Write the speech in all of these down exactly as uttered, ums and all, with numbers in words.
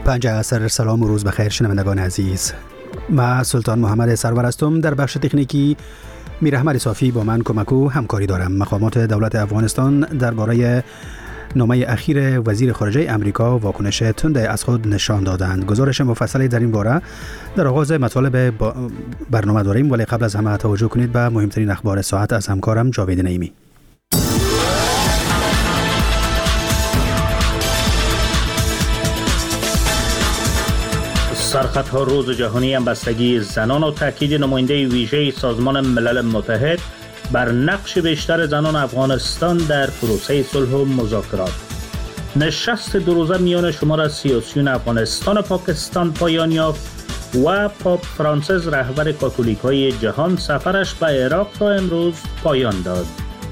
پنج عصر. سلام و روز بخیر شنوندگان عزیز. من سلطان محمد سرور هستم. در بخش تکنیکی میر احمد صافی با من کمک و همکاری دارم. مقامات دولت افغانستان درباره نامه اخیر وزیر خارجه امریکا واکنش تند از خود نشان دادند. گزارش مفصلی در این باره در آغاز مطالب برنامه داریم، ولی قبل از همه توجه کنید به مهمترین اخبار ساعت از همکارم جاوید نعیمی. سرخطها روز جهانی همبستگی زنان و تاکید نماینده ویژه سازمان ملل متحد بر نقش بیشتر زنان افغانستان در پروسه صلح و مذاکرات. نشست دو روزه میان شمار سیاسیون افغانستان و پاکستان پایان یافت و پاپ فرانسیس رهبر کاتولیکای جهان سفرش به عراق را امروز پایان داد.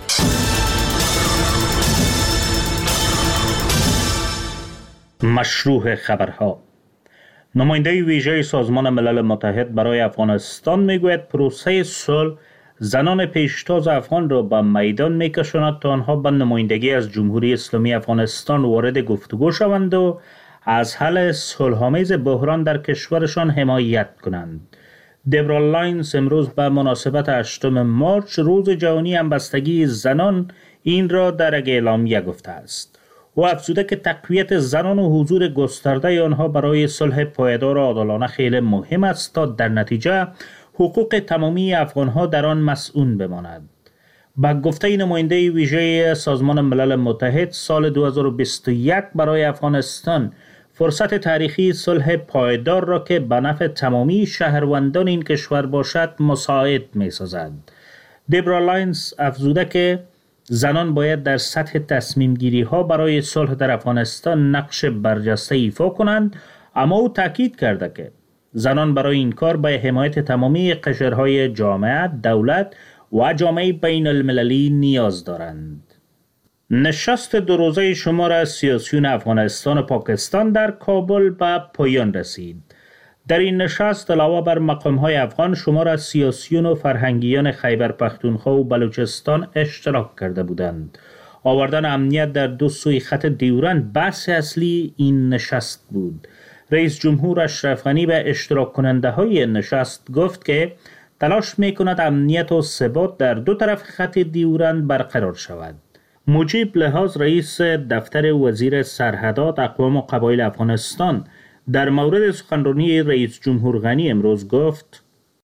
مشروع خبرها. نماینده ویژه سازمان ملل متحد برای افغانستان میگوید پروسه صلح زنان پیشتاز افغان را به میدان میکشاند تا آنها به نمایندگی از جمهوری اسلامی افغانستان وارد گفتگو شوند و از حل صلح‌آمیز بحران در کشورشان حمایت کنند. دبرا لاینز امروز به مناسبت هشتم مارچ روز جهانی همبستگی زنان این را در یک اعلامیه گفته است. و افزوده که تقویت زنان و حضور گسترده آنها برای صلح پایدار و عادلانه خیلی مهم است تا در نتیجه حقوق تمامی افغانها در آن مسئول بماند. با گفته نماینده ویژه سازمان ملل متحد، سال دو هزار و بیست و یک برای افغانستان فرصت تاریخی صلح پایدار را که به نفع تمامی شهروندان این کشور باشد مساعد می سازد. دبرا لاینز افزوده که زنان باید در سطح تصمیم گیری ها برای صلح در افغانستان نقش برجسته ایفا کنند، اما او تاکید کرده که زنان برای این کار به حمایت تمامی قشرهای جامعه، دولت و جامعه بین المللی نیاز دارند. نشست دو روزه شمار سیاسیون افغانستان و پاکستان در کابل به پایان رسید. در این نشست علاوه بر مقام‌های افغان، شمار از سیاسیون و فرهنگیان خیبر پختونخوا و بلوچستان اشتراک کرده بودند. آوردن امنیت در دو سوی خط دیورند بحث اصلی این نشست بود. رئیس جمهور اشرف غنی به اشتراک کننده های نشست گفت که تلاش می کند امنیت و ثبات در دو طرف خط دیورند برقرار شود. مجیب لحاظ رئیس دفتر وزیر سرحدات اقوام و قبایل افغانستان در مورد سخنرانی رئیس جمهور غنی امروز گفت: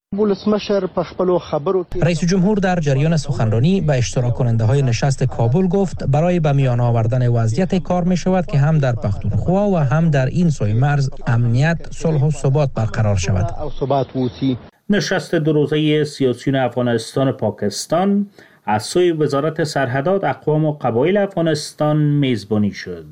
رئیس جمهور در جریان سخنرانی به اشتراک کننده های نشست کابل گفت برای به میان آوردن وضعیت کار می شود که هم در پختونخوا و هم در این سوی مرز امنیت، صلح و ثبات برقرار شود. نشست دو روزه سیاسیون افغانستان و پاکستان از سوی وزارت سرحدات اقوام و قبایل افغانستان میزبانی شد.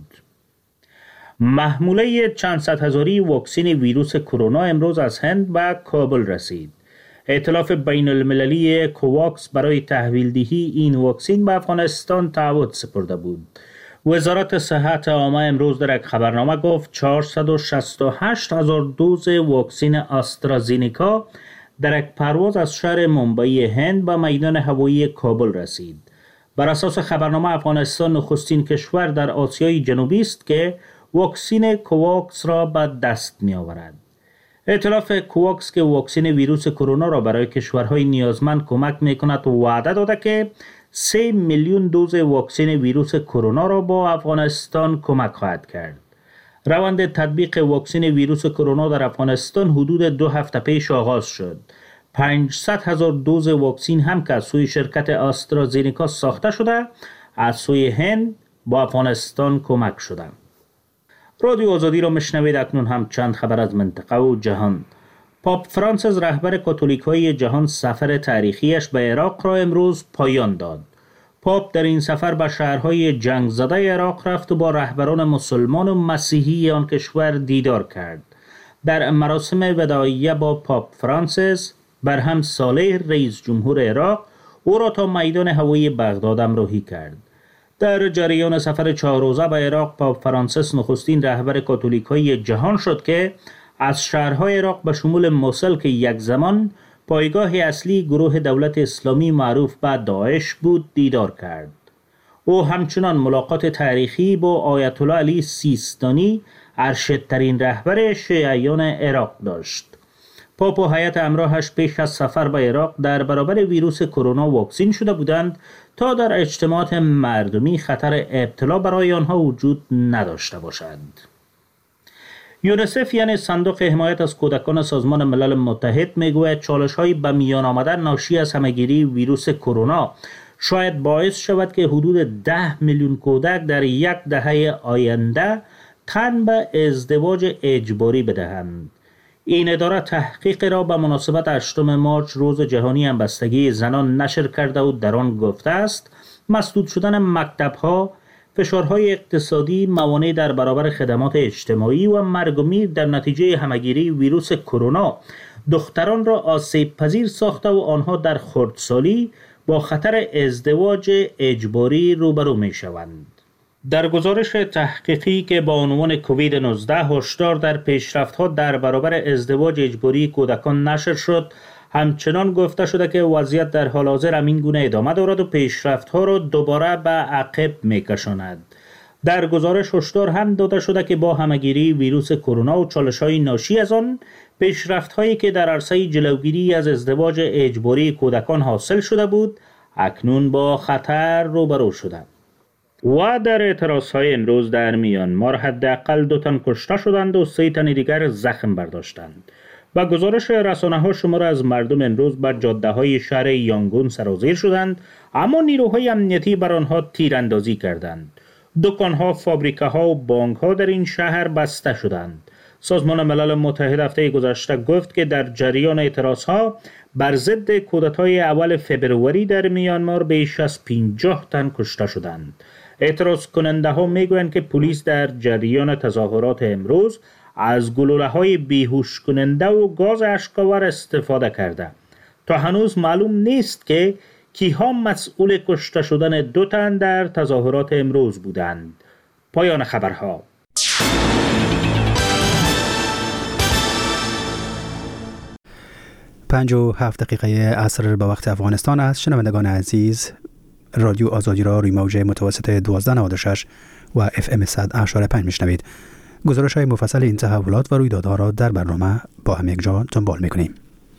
محموله چند صد هزاری واکسن ویروس کرونا امروز از هند به کابل رسید. ائتلاف بین المللی کوواکس برای تحویل دهی این واکسن به افغانستان تعهد سپرده بود. وزارت صحت عامه امروز در یک خبرنامه گفت چهارصد و شصت و هشت هزار دوز واکسن آسترازینیکا در یک پرواز از شهر ممبئی هند به میدان هوایی کابل رسید. بر اساس خبرنامه افغانستان نخستین کشور در آسیای جنوبی است که واکسن کوواکس را به دست می آورد. ائتلاف کوواکس که واکسن ویروس کرونا را برای کشورهای نیازمند کمک می کند و وعده داده که سه میلیون دوز واکسن ویروس کرونا را با افغانستان کمک خواهد کرد. روند تطبیق واکسن ویروس کرونا در افغانستان حدود دو هفته پیش آغاز شد. پانصد هزار دوز واکسن هم که از سوی شرکت آسترازینیکا ساخته شده از سوی هند با افغانستان کمک شده. رادیو آزادی را مشنوید. اکنون هم چند خبر از منطقه و جهان. پاپ فرانسیس رهبر کاتولیکای جهان سفر تاریخیش به عراق را امروز پایان داد. پاپ در این سفر به شهرهای جنگ زده عراق رفت و با رهبران مسلمان و مسیحی آن کشور دیدار کرد. در مراسم وداعیه با پاپ فرانسیس برهم صالح رئیس جمهور عراق او را تا میدان هوایی بغداد همراهی کرد. در جریان سفر چهار روزه به عراق پاپ فرانسیس نخستین رهبر کاتولیکای جهان شد که از شهرهای عراق به شمول موصل که یک زمان پایگاه اصلی گروه دولت اسلامی معروف به داعش بود دیدار کرد. او همچنان ملاقات تاریخی با آیت الله علی سیستانی ارشدترین رهبر شیعیان عراق داشت. پاپ و هیئت همراهش پیش از سفر به عراق در برابر ویروس کرونا واکسین شده بودند تا در اجتماعات مردمی خطر ابتلا برای آنها وجود نداشته باشد. یونیسف یعنی صندوق حمایت از کودکان سازمان ملل متحد میگوید چالش‌های به میان آمده ناشی از همهگیری ویروس کرونا شاید باعث شود که حدود ده میلیون کودک در یک دهه آینده تن به ازدواج اجباری بدهند. این اداره تحقیق را به مناسبت هشتم مارس روز جهانی همبستگی زنان نشر کرده و در آن گفته است مسدود شدن مکتب‌ها، فشارهای اقتصادی، موانع در برابر خدمات اجتماعی و مرگ و میر در نتیجه همهگیری ویروس کرونا دختران را آسیب پذیر ساخته و آنها در خردسالی با خطر ازدواج اجباری روبرو می شوند. در گزارش تحقیقی که با عنوان کووید نوزده هشدار در پیشرفت‌ها در برابر ازدواج اجباری کودکان نشر شد، همچنان گفته شده که وضعیت در حال حاضر همین گونه ادامه دارد و پیشرفت‌ها را دوباره به عقب می‌کشاند. در گزارش هشدار هم داده شده که با همهگیری ویروس کرونا و چالش‌های ناشی از آن، پیشرفت‌هایی که در عرصه جلوگیری از ازدواج اجباری کودکان حاصل شده بود، اکنون با خطر روبرو شدند. و در اعتراضهای امروز در میانمار حداقل دو تن کشته شدند و سه تن دیگر زخم برداشتند. با گزارش رسانه‌ها شمار از مردم امروز بر جاده‌های شهر یانگون سرازیر شدند، اما نیروهای امنیتی بر آنها تیراندازی کردند. دکان‌ها، فابریکه‌ها و بانک‌ها در این شهر بسته شدند. سازمان ملل متحد هفته گذشته گفت که در جریان اعتراضها بر ضد کودتای اول فبروری در میانمار بیش از پنجاه تن کشته شدند. اعتراض کننده ها میگویند که پلیس در جریان تظاهرات امروز از گلوله‌های بیهوش کننده و گاز اشک‌آور استفاده کرده. تا هنوز معلوم نیست که کیها مسئول کشته شدن دو تن در تظاهرات امروز بودند. پایان خبرها. پنج و هفت دقیقه عصر به وقت افغانستان است. شنوندگان عزیز، رادیو آزادی را روی موج متوسط دوازده نود و شش و اف ام صد اشاره پنج میشنوید. گزارش های مفصل این تحولات و رویدادها را در برنامه با هم یک جا دنبال میکنیم.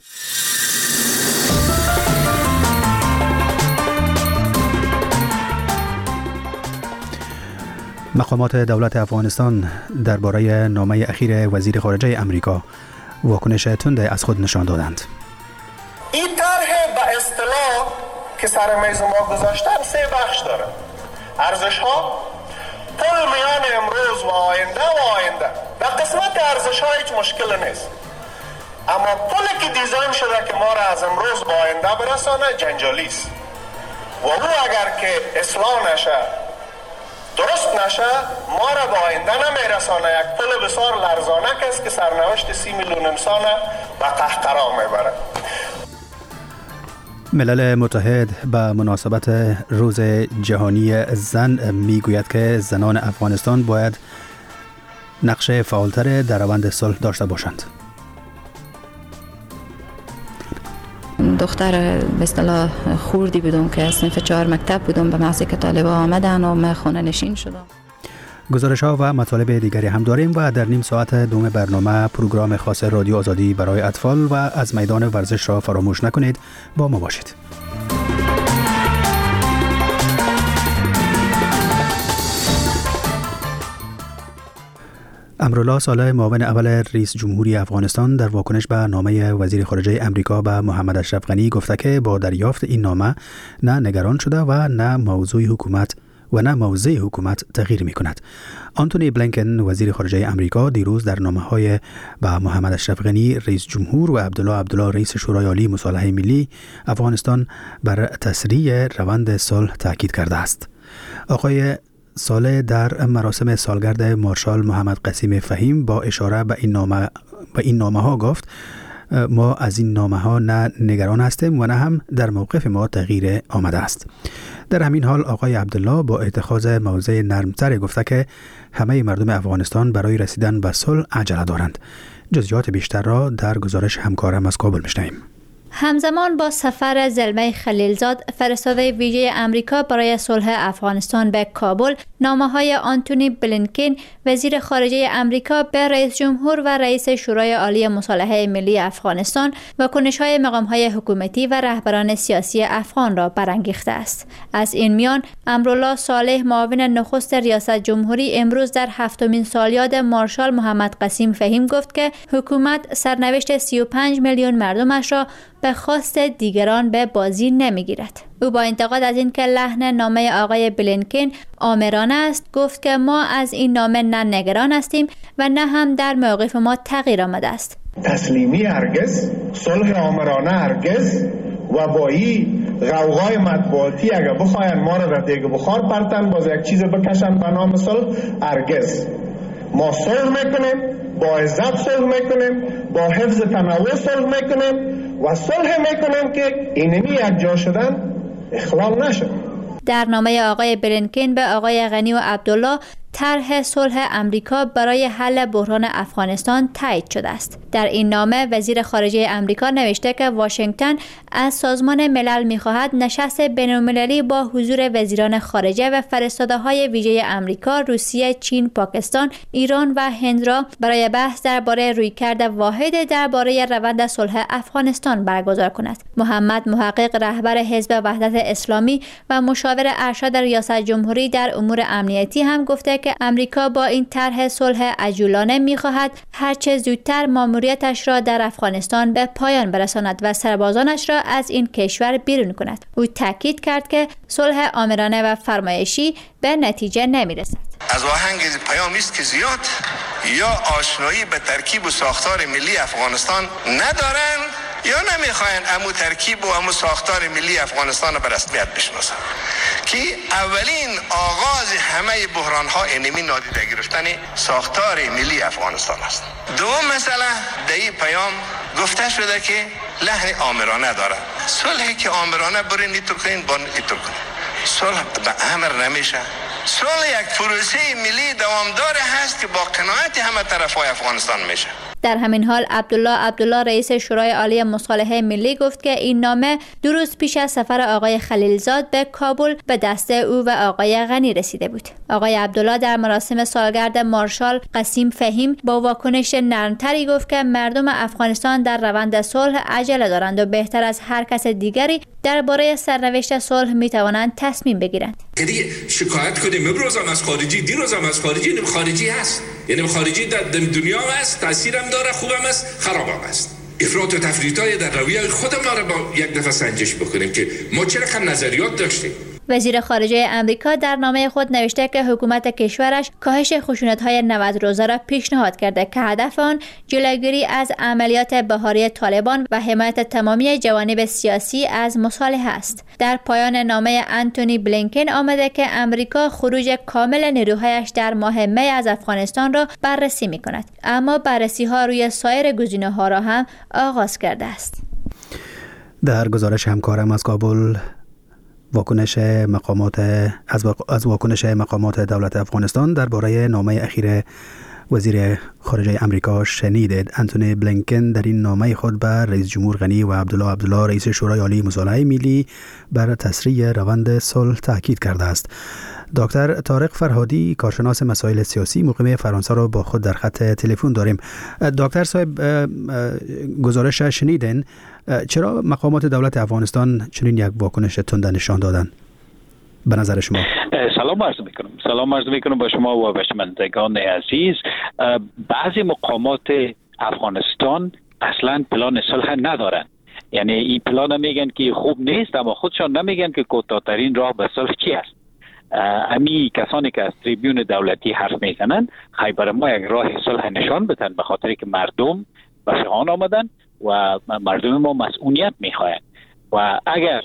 مقامات دولت افغانستان درباره نامه اخیر وزیر خارجه امریکا واکنش تند از خود نشان دادند. این طرح به اصطلاح که سر میز ما گذاشتن سه بخش داره. ارزش ها، پل میان امروز و آینده و آینده. در قسمت ارزش ها هیچ مشکل نیست، اما پلی که دیزاین شده که ما را از امروز به آینده برسانه جنجالی است و او اگر که اصلاح نشه، درست نشه، ما را به آینده نمیرسانه. یک پل بسیار لرزانک است که سرنوشت سی میلیون انسان به قهقرا میبره. ملل متحد به مناسبت روز جهانی زن میگوید که زنان افغانستان باید نقش فعالتر در روند صلح داشته باشند. دختر به اصطلاح خوردی بودم که صنف چهار مکتب بودم، به محضی که طالبا آمدن و من خانه نشین شدم. گزارش ها و مطالب دیگری هم داریم و در نیم ساعت دوم برنامه پروگرام خاص رادیو آزادی برای اطفال و از میدان ورزش را فراموش نکنید. با ما باشید. امرالله صالح، معاون اول رئیس جمهوری افغانستان، در واکنش به نامه وزیر خارجه امریکا به محمد اشرف غنی گفته که با دریافت این نامه نه نگران شده و نه موضوع حکومت و نه موضع حکومت تغییر می کند. آنتونی بلینکن، وزیر خارجه امریکا، دیروز در نامه‌های به محمد اشرف غنی رئیس جمهور و عبدالله عبدالله رئیس شورای عالی مصالحه ملی افغانستان بر تسریع روند صلح تاکید کرده است. آقای صالح در مراسم سالگرد مارشال محمد قسیم فهیم با اشاره به این نامه به این نامه ها گفت ما از این نامه ها نه نگران هستیم و نه هم در موقف ما تغییر آمده است. در همین حال آقای عبدالله با اتخاذ موضع نرمتر گفته که همه مردم افغانستان برای رسیدن به صلح عجله دارند. جزئیات بیشتر را در گزارش همکارم از کابل میشنویم. همزمان با سفر زلمه خلیلزاد فرستاده ویژه امریکا برای صلح افغانستان به کابل، نامه‌های آنتونی بلینکن وزیر خارجه امریکا به رئیس جمهور و رئیس شورای عالی مصالحه ملی افغانستان و کنش‌های مقام‌های حکومتی و رهبران سیاسی افغان را برانگیخته است. از این میان امرالله صالح معاون نخست ریاست جمهوری امروز در هفتمین سالیاد مارشال محمد قسیم فهیم گفت که حکومت سرنوشت سی و پنج میلیون مردمش را به خواست دیگران به بازی نمیگیرد. او با انتقاد از اینکه لحن نامه آقای بلینکن آمرانه است گفت که ما از این نامه نه نگران هستیم و نه هم در موقف ما تغییر آمده است. تسلیمی هرگز، صلح آمرانه هرگز و با این غوغای مطبوعاتی اگه بخواین ما را در دیگه بخار پرتن باز یک چیز بکشن به نام صلح هرگز. ما صلح میکنیم، با عزت صلح میکنیم، با حفظ تنوع صلح میکنیم و صلح میکنیم که اینمی یک جا شدن اخلال نشد. در نامه آقای بلینکن به آقای غنی و عبدالله طرح صلح امریکا برای حل بحران افغانستان تایید شده است. در این نامه وزیر خارجه امریکا نوشته که واشنگتن از سازمان ملل می‌خواهد نشست بین‌المللی با حضور وزیران خارجه و فرستاده‌های ویژه امریکا، روسیه، چین، پاکستان، ایران و هند را برای بحث درباره رویکرد واحد درباره روند صلح افغانستان برگزار کند. محمد محقق رهبر حزب وحدت اسلامی و مشاور ارشد ریاست جمهوری در امور امنیتی هم گفته که امریکا با این طرح صلح عجولانه می‌خواهد هرچه زودتر ماموریتش را در افغانستان به پایان برساند و سربازانش را از این کشور بیرون کند. او تاکید کرد که صلح آمرانه و فرمایشی به نتیجه نمی‌رسد. از آهنگ پیام است که زیاد یا آشنایی به ترکیب و ساختار ملی افغانستان ندارند یا نمیخواین امو ترکیب و امو ساختار ملی افغانستان به رسمیت بشناسن که اولین آغاز همه بحران ها اینمی نادیده گرفتن ساختار ملی افغانستان است. دوم مسئله در این پیام گفته شده که لحن آمرانه داره. صلحی که آمرانه برین ایتور کنین بان ایتور کنین. صلح به امر نمیشه. صلح یک پروسه ملی دوامدار هست که با قناعت همه طرفای افغانستان میشه. در همین حال عبدالله عبدالله رئیس شورای عالی مصالحه ملی گفت که این نامه دو روز پیش از سفر آقای خلیلزاد به کابل به دست او و آقای غنی رسیده بود. آقای عبدالله در مراسم سالگرد مارشال قسیم فهیم با واکنش نرمتری گفت که مردم افغانستان در روند صلح عجله دارند و بهتر از هر کس دیگری درباره سرنوشت صلح میتوانند تصمیم بگیرند. دیگه شکایت کنیم امروزم از خارجی، دیروزم از خارجی، نیم خارجی هست. یعنی خارجی در دنیا هست، تاثیرم داره، خوبم است، خرابم است. افراط و تفریطای در رویه خودم را با یک دفعه سنجش بکنیم که ما چه رقم نظریات داشتیم. وزیر خارجه امریکا در نامه خود نوشته که حکومت کشورش کاهش خشونت‌های نود روزه را پیشنهاد کرده که هدف آن جلوگیری از عملیات بهاری طالبان و حمایت تمامی جوانب سیاسی از مصالحه است. در پایان نامه آنتونی بلینکن آمده که امریکا خروج کامل نیروهایش در ماه می از افغانستان را بررسی می‌کند، اما بررسی‌ها روی سایر گزینه‌ها را هم آغاز کرده است. در گزارش همکارم از کابل واکنش مقامات از, از واکنش مقامات دولت افغانستان درباره نامه اخیر وزیر خارجه امریکا شنیدید. آنتونی بلینکن در این نامه خود به رئیس جمهور غنی و عبدالله عبدالله رئیس شورای عالی مصالحه ملی بر تسریع روند صلح تاکید کرده است. دکتر طارق فرهادی کارشناس مسائل سیاسی مقیم فرانسه را با خود در خط تلفن داریم. دکتر صاحب گزارش شنیدین، چرا مقامات دولت افغانستان چنین یک واکنش تند نشان دادن به نظر شما؟ سلام عرض میکنم سلام عرض میکنم با شما و به شنوندگان عزیز. بعضی مقامات افغانستان اصلا پلان صلح ندارن، یعنی این پلان میگن که خوب نیست اما خودشان نمیگن که کوتاه‌ترین راه به صلح چی است. امی کسانی که از تریبیون دولتی حرف میزنن خیلی ما یک راه صلح نشان بدن، به خاطر که مردم به شهان آمدن و مردم ما مسئولیت میخواین و اگر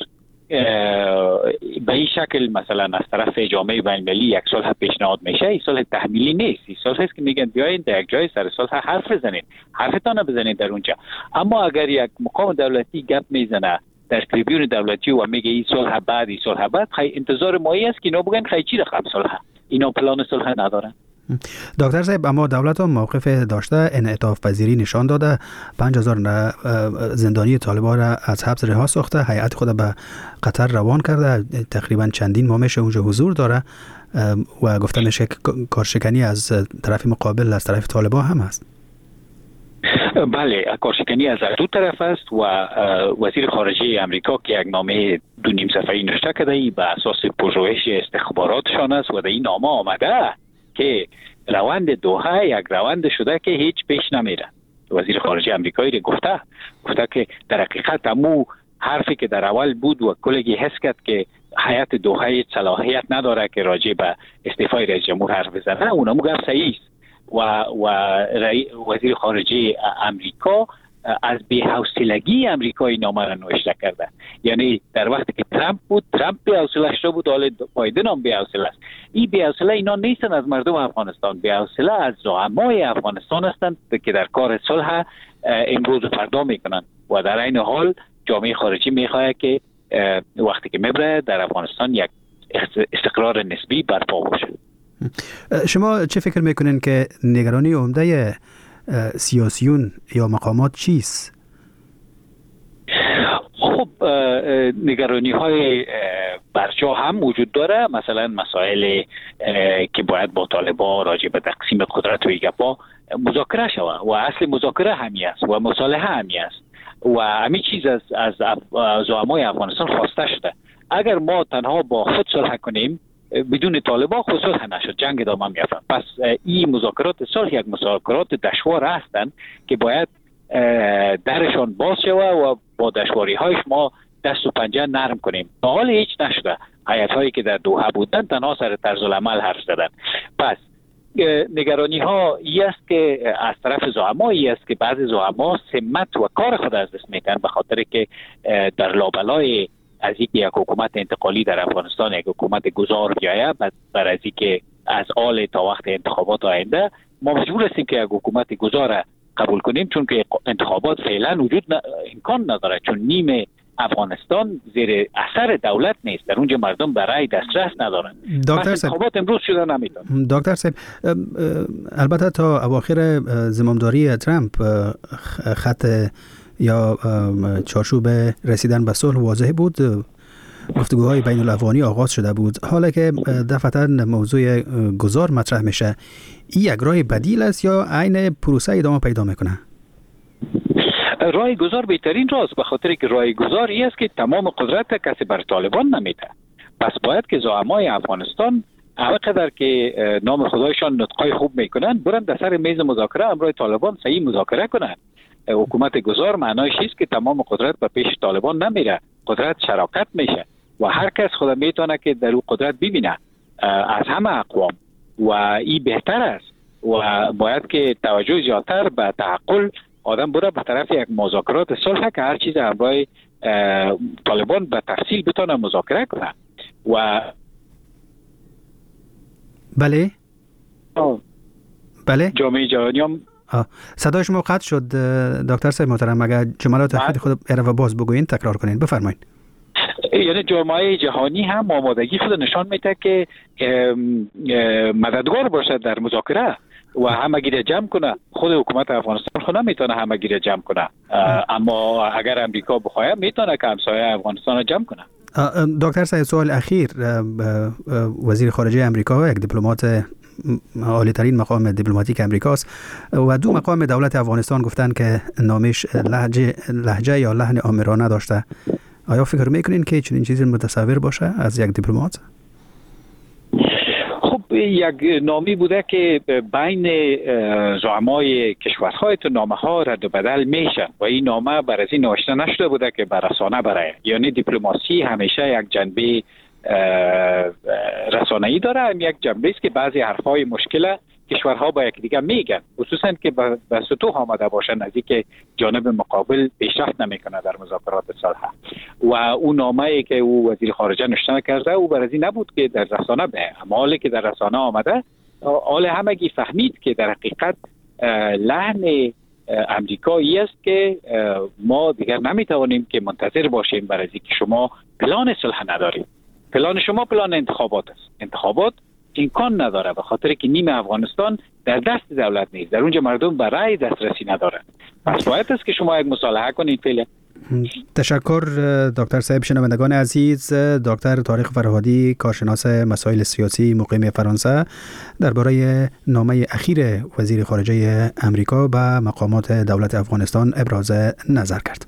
به این شکل مثلا از طرف جامعه بین‌المللی یک صلح پیشنهاد میشه، این صلح تحمیلی نیست، این صلح است که میگن بیاین در یک جای سر صلح حرف بزنید، حرفتان بزنید در اونجا. اما اگر یک مقام دولتی گپ میزنه در تریبیون دولتی و میگه این صلح بعد این صلح بعد، خیلی انتظار مایی است که اینا بگن خیلی چی رقم صلح، اینا پلان صلح ندارن. دکتر صاحب، اما دولت هم موقف داشته، انعطاف پذیری نشان داده، پنج هزار زندانی طالبان را از حبس رها ساخته، هیئت خود به قطر روان کرده، تقریبا چندین ماه میشه اونجا حضور داره و گفته میشه که کارشکنی از طرف مقابل از طرف طالبان هم هست. بله، کارشکنی از دو طرف است و وزیر خارجه امریکا که یک نامه دو نیم صفحه‌ای نوشته کرده ای به اساس پژوهش استخباراتشان است و در این نامه آمده که روند دوحه یک روند شده که هیچ پیش نمیره. وزیر خارجه امریکایی رو گفته گفته که در حقیقت امو حرفی که در اول بود و کلگی حس کرد که هیئت دوحه صلاحیت نداره که راجع به استعفای رئیس جمهور حرف بزنه، اونم گفت صحیح است و و وزیر خارجه امریکا از بی‌حوصلگی امریکایی نامه را نوشته کرده. یعنی در وقتی که ترامپ بود، ترامپ بی‌حوصله شده بود، حالا بایدن هم بی‌حوصله است. این بی‌حوصله اینا نیستن از مردم افغانستان، بی‌حوصله از زعمای افغانستان هستند که در کار صلح امروز و فردا میکنن و در این حال جامعه خارجی میخواد که وقتی که میبره در افغانستان یک استقرار نسبی برپا باشه. شما چه فکر میکنین که نگرانی عمده سیاسیون یا مقامات چیست؟ خب نگرانی های برجا هم وجود داره، مثلا مسائل که باید با طالبان راجع به تقسیم قدرت و ایگپا مذاکره شود و اصل مذاکره همی است و مصالحه همی است و همین چیز از از زعمای افغانستان خواسته شده. اگر ما تنها با خود صلح کنیم بدون طالبان خود صلح نشد، جنگ ادامه میافته. پس این مذاکرات صلح یک مذاکرات دشوار هستند که باید درشان باز شود و با دشواری هایش ما دست و پنجه نرم کنیم. تا حال هیچ نشده. هیئت هایی که در دوحه بودن تنها سر طرز العمل حرف زدن. پس نگرانی ها ای است که از طرف زعما ای است که بعضی زعما سمت و کار خود از دست میکنن به خاطر که در لابلای از اینکه یک حکومت انتقالی در افغانستان یک حکومت گذار بیاید، بر از اینکه از آل تا وقت انتخابات آینده ما مجبور هستیم که یک حکومت گذار قبول کنیم، چون که انتخابات فعلا وجود ن... امکان نداره، چون نیم افغانستان زیر اثر دولت نیست، در اونجا مردم برای دسترس ندارن. دکتر انتخابات امروز شده نمیتونه. دکتر صاحب، البته تا اواخر زمامداری ترامپ خط یا چارچوب رسیدن به صلح واضح بود، گفتگوهای بین الافغانی آغاز شده بود. حالا که دفعتا موضوع گذار مطرح میشه، این یک راه بدیل است یا عین پروسه ادامه پیدا میکنه؟ راه گذار بهترین راست، به خاطر که راه گذار این است که تمام قدرت کسی بر طالبان نمیده. پس باید که زعمای افغانستان هرقدر که نام خدایشان نطقای خوب میکنن برن در سر میز مذاکره همراه طالبان صحیح مذاکره کنن. حکومت گذار معنایش است که تمام قدرت به پیش طالبان نمیره، قدرت شراکت میشه و هر کس خود میتونه که در اون قدرت ببینه از همه اقوام و این بهتر است و باید که توجه زیادتر به تعقل آدم بره به طرف یک مذاکرات صلح که هر چیز همراه طالبان به تفصیل بتونه مذاکره کنه. و بله آه. بله جامعه جهانی هم صدای شما قطع شد دکتر صاحب محترم، اگر جملات اخیر خود اروا باز بگوین تکرار کنین، بفرمایید. یعنی جامعه جهانی هم آمادگی خود نشان میده که مددگار باشه در مذاکره و همگی را جمع کنه. خود حکومت افغانستان خود نمیتونه همگی را جمع کنه، اما اگر امریکا بخواد میتونه که همسایه افغانستان را جمع کنه. دکتر صاحب، سوال اخیر، وزیر خارجه امریکا یک دیپلمات عالی ترین مقام دیپلماتیک امریکاست و دو مقام دولت افغانستان گفتن که نامش لهجه لهجه یا لحن آمرانه داشته. آیا فکر میکنین که چنین چیزی متصور باشه از یک دیپلمات؟ خب یک نامی بوده که بین زعمای کشورهای تو نامه ها رد و بدل میشه و این نامه بر از این نوشته نشده بوده که بر رسانه برای، یعنی دیپلماسی همیشه یک جنبه رسانه‌ای داره، هم یک جنبه است که بعضی حرفای مشکل کشورها با یکدیگر میگن، خصوصا که به سطوح آمده باشن از اینکه جانب مقابل پیشرفت نمیکنه در مذاکرات صلح. و اون نامه‌ای که او وزیر خارجه نوشته کرده او بر از این نبود که در رسانه به، اما حالی که در رسانه آمده حال همگی فهمید که در حقیقت لحن امریکایی است که ما دیگر نمیتوانیم که منتظر باشیم برای اینکه شما پلان صلح ندارید. پلان شما پلان انتخابات است. انتخابات امکان نداره، به خاطر که نیم افغانستان در دست دولت نیست، در اونجا مردم به رأی دسترسی ندارن. پس باید است که شما یک مصالحه کنید. فعلا تشکر دکتر صاحب. شنوندگان عزیز، دکتر طارق فرهادی، کارشناس مسائل سیاسی مقیم فرانسه، درباره نامه اخیر وزیر خارجه امریکا به مقامات دولت افغانستان ابراز نظر کرد.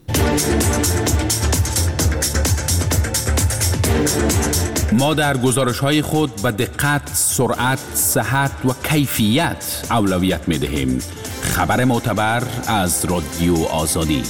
ما در گزارش‌های خود به دقت، سرعت، صحت و کیفیت اولویت می‌دهیم. خبر معتبر از رادیو آزادی.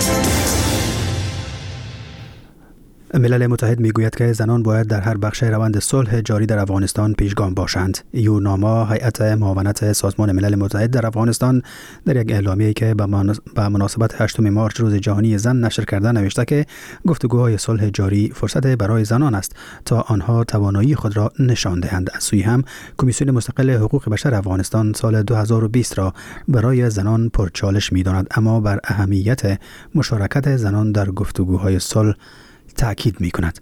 ملل متحد میگوید که زنان باید در هر بخش روند صلح جاری در افغانستان پیشگام باشند. یوناما، هیئت معاونت سازمان ملل متحد در افغانستان، در یک اعلامیه‌ای که به مناسبت هشتم مارچ روز جهانی زن نشر کرده نوشته که گفتگوهای صلح جاری فرصت برای زنان است تا آنها توانایی خود را نشان دهند. از سوی هم کمیسیون مستقل حقوق بشر افغانستان سال دو هزار و بیست را برای زنان پرچالش می‌داند، اما بر اهمیت مشارکت زنان در گفتگوهای صلح تأکید می کند.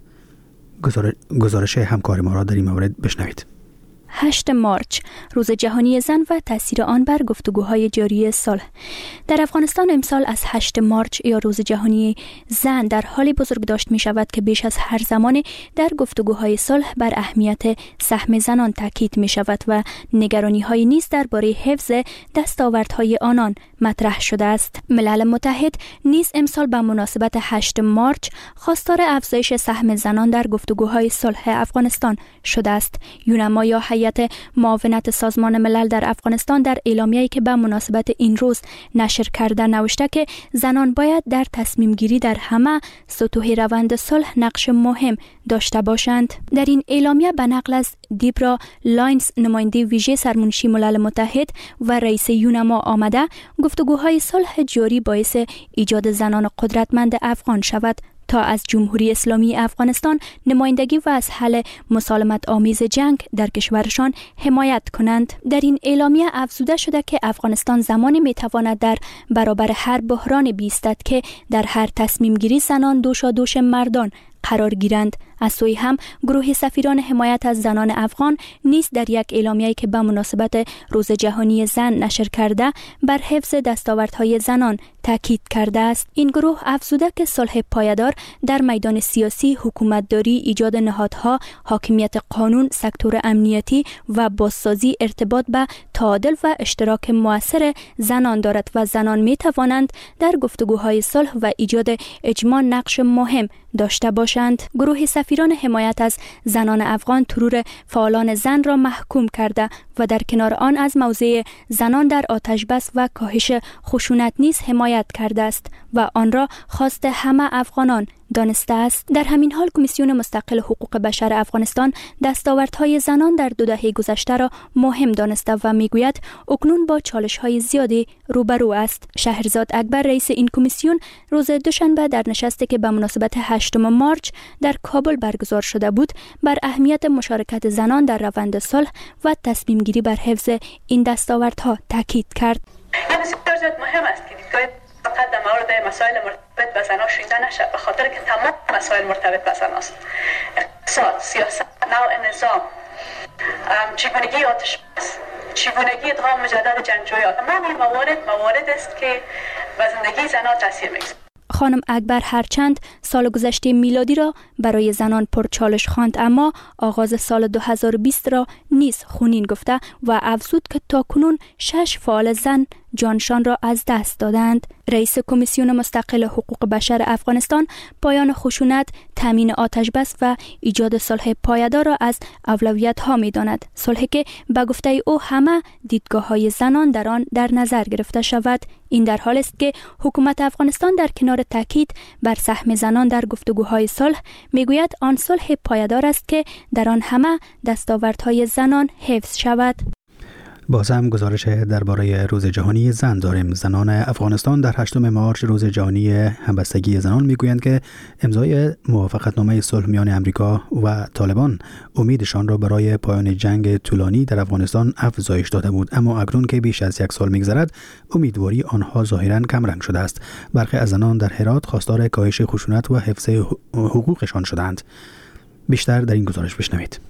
گزارش همکار ما را در این مورد بشنوید. هشتم مارچ، روز جهانی زن و تاثیر آن بر گفتگوهای جاری صلح. در افغانستان امسال از هشتم مارچ یا روز جهانی زن در حالی بزرگ داشت می شود که بیش از هر زمان در گفتگوهای صلح بر اهمیت سهم زنان تاکید می شود و نگرانی های نیز درباره حفظ دستاوردهای آنان مطرح شده است. ملل متحد نیز امسال به مناسبت هشتم مارچ خواستار افزایش سهم زنان در گفتگوهای صلح افغانستان شده است. یوناما یا هیئت معاونت سازمان ملل در افغانستان در اعلامیه‌ای که به مناسبت این روز نشر کرده نوشته که زنان باید در تصمیم گیری در همه سطوح روند صلح نقش مهم داشته باشند. در این اعلامیه به نقل از دیبرا لاینز، نماینده ویژه سرمنشی ملل متحد و رئیس یوناما آمده، گفتگوهای صلح جاری باعث ایجاد زنان قدرتمند افغان شود تا از جمهوری اسلامی افغانستان نمایندگی و از حل مسالمت آمیز جنگ در کشورشان حمایت کنند. در این اعلامیه افزوده شده که افغانستان زمانی میتواند در برابر هر بحران بیستد که در هر تصمیم گیری زنان دوشا دوش مردان قرار گیرند. از سوی هم گروه سفیران حمایت از زنان افغان نیز در یک اعلامیه‌ای که به مناسبت روز جهانی زن نشر کرده بر حفظ دستاوردهای زنان تاکید کرده است. این گروه افزوده که صلح پایدار در میدان سیاسی، حکومتداری، ایجاد نهادها، حاکمیت قانون، سکتور امنیتی و بازسازی ارتباط به تعادل و اشتراک مؤثر زنان دارد و زنان می توانند در گفتگوهای صلح و ایجاد اجماع نقش مهم داشته باشند. گروه سفیران حمایت از زنان افغان ترور فعالان زن را محکوم کرده و در کنار آن از موضع زنان در آتش بس و کاهش خشونت نیز حمایت کرده است و آن را خواست همه افغانان دانسته است. در همین حال کمیسیون مستقل حقوق بشر افغانستان دستاوردهای زنان در دو دهه گذشته را مهم دانسته و میگوید اکنون با چالش‌های زیادی روبرو است. شهرزاد اکبر، رئیس این کمیسیون، روز دوشنبه در نشستی که به مناسبت هشتم مارچ در کابل برگزار شده بود بر اهمیت مشارکت زنان در روند صلح و تصمیم گیری بر حفظ این دستاوردها تاکید کرد. بسیار مهم است که دیدگاه فقط در مورد مسائل مرتبط به زنان شنیده نشد، به خاطر که تمام مسائل مرتبط به زنان است. اقتصاد، سیاست، نوع نظام، چگونگی آتش بس، چگونگی ادغام مجدد جنگجویان، تمام این موارد موارد است که به زندگی زنان تاثیر می‌گذارد. خانم اکبر هرچند سال گذشته میلادی را برای زنان پرچالش خواند، اما آغاز سال دو هزار و بیست را نیز خونین گفته و افزود که تاکنون شش فعال زن جانشان را از دست دادند. رئیس کمیسیون مستقل حقوق بشر افغانستان پایان خشونت، تامین آتش بس و ایجاد صلح پایدار را از اولویت ها می داند. صلحی که به گفته او همه دیدگاه های زنان در آن در نظر گرفته شود. این در حال است که حکومت افغانستان در کنار تاکید بر سهم زنان در گفتگوهای صلح میگوید آن صلح پایدار است که در آن همه دستاوردهای زنان حفظ شود. باز هم گزارش درباره روز جهانی زن داریم. زنان افغانستان در هشتم مارچ روز جهانی همبستگی زنان میگویند که امضای موافقتنامه صلح میان امریکا و طالبان امیدشان را برای پایان جنگ طولانی در افغانستان افزایش داده بود، اما اکنون که بیش از یک سال میگذرد امیدواری آنها ظاهراً کمرنگ شده است. برخی از زنان در هرات خواستار کاهش خشونت و حفظ حقوقشان شدند. بیشتر در این گزارش بشنوید.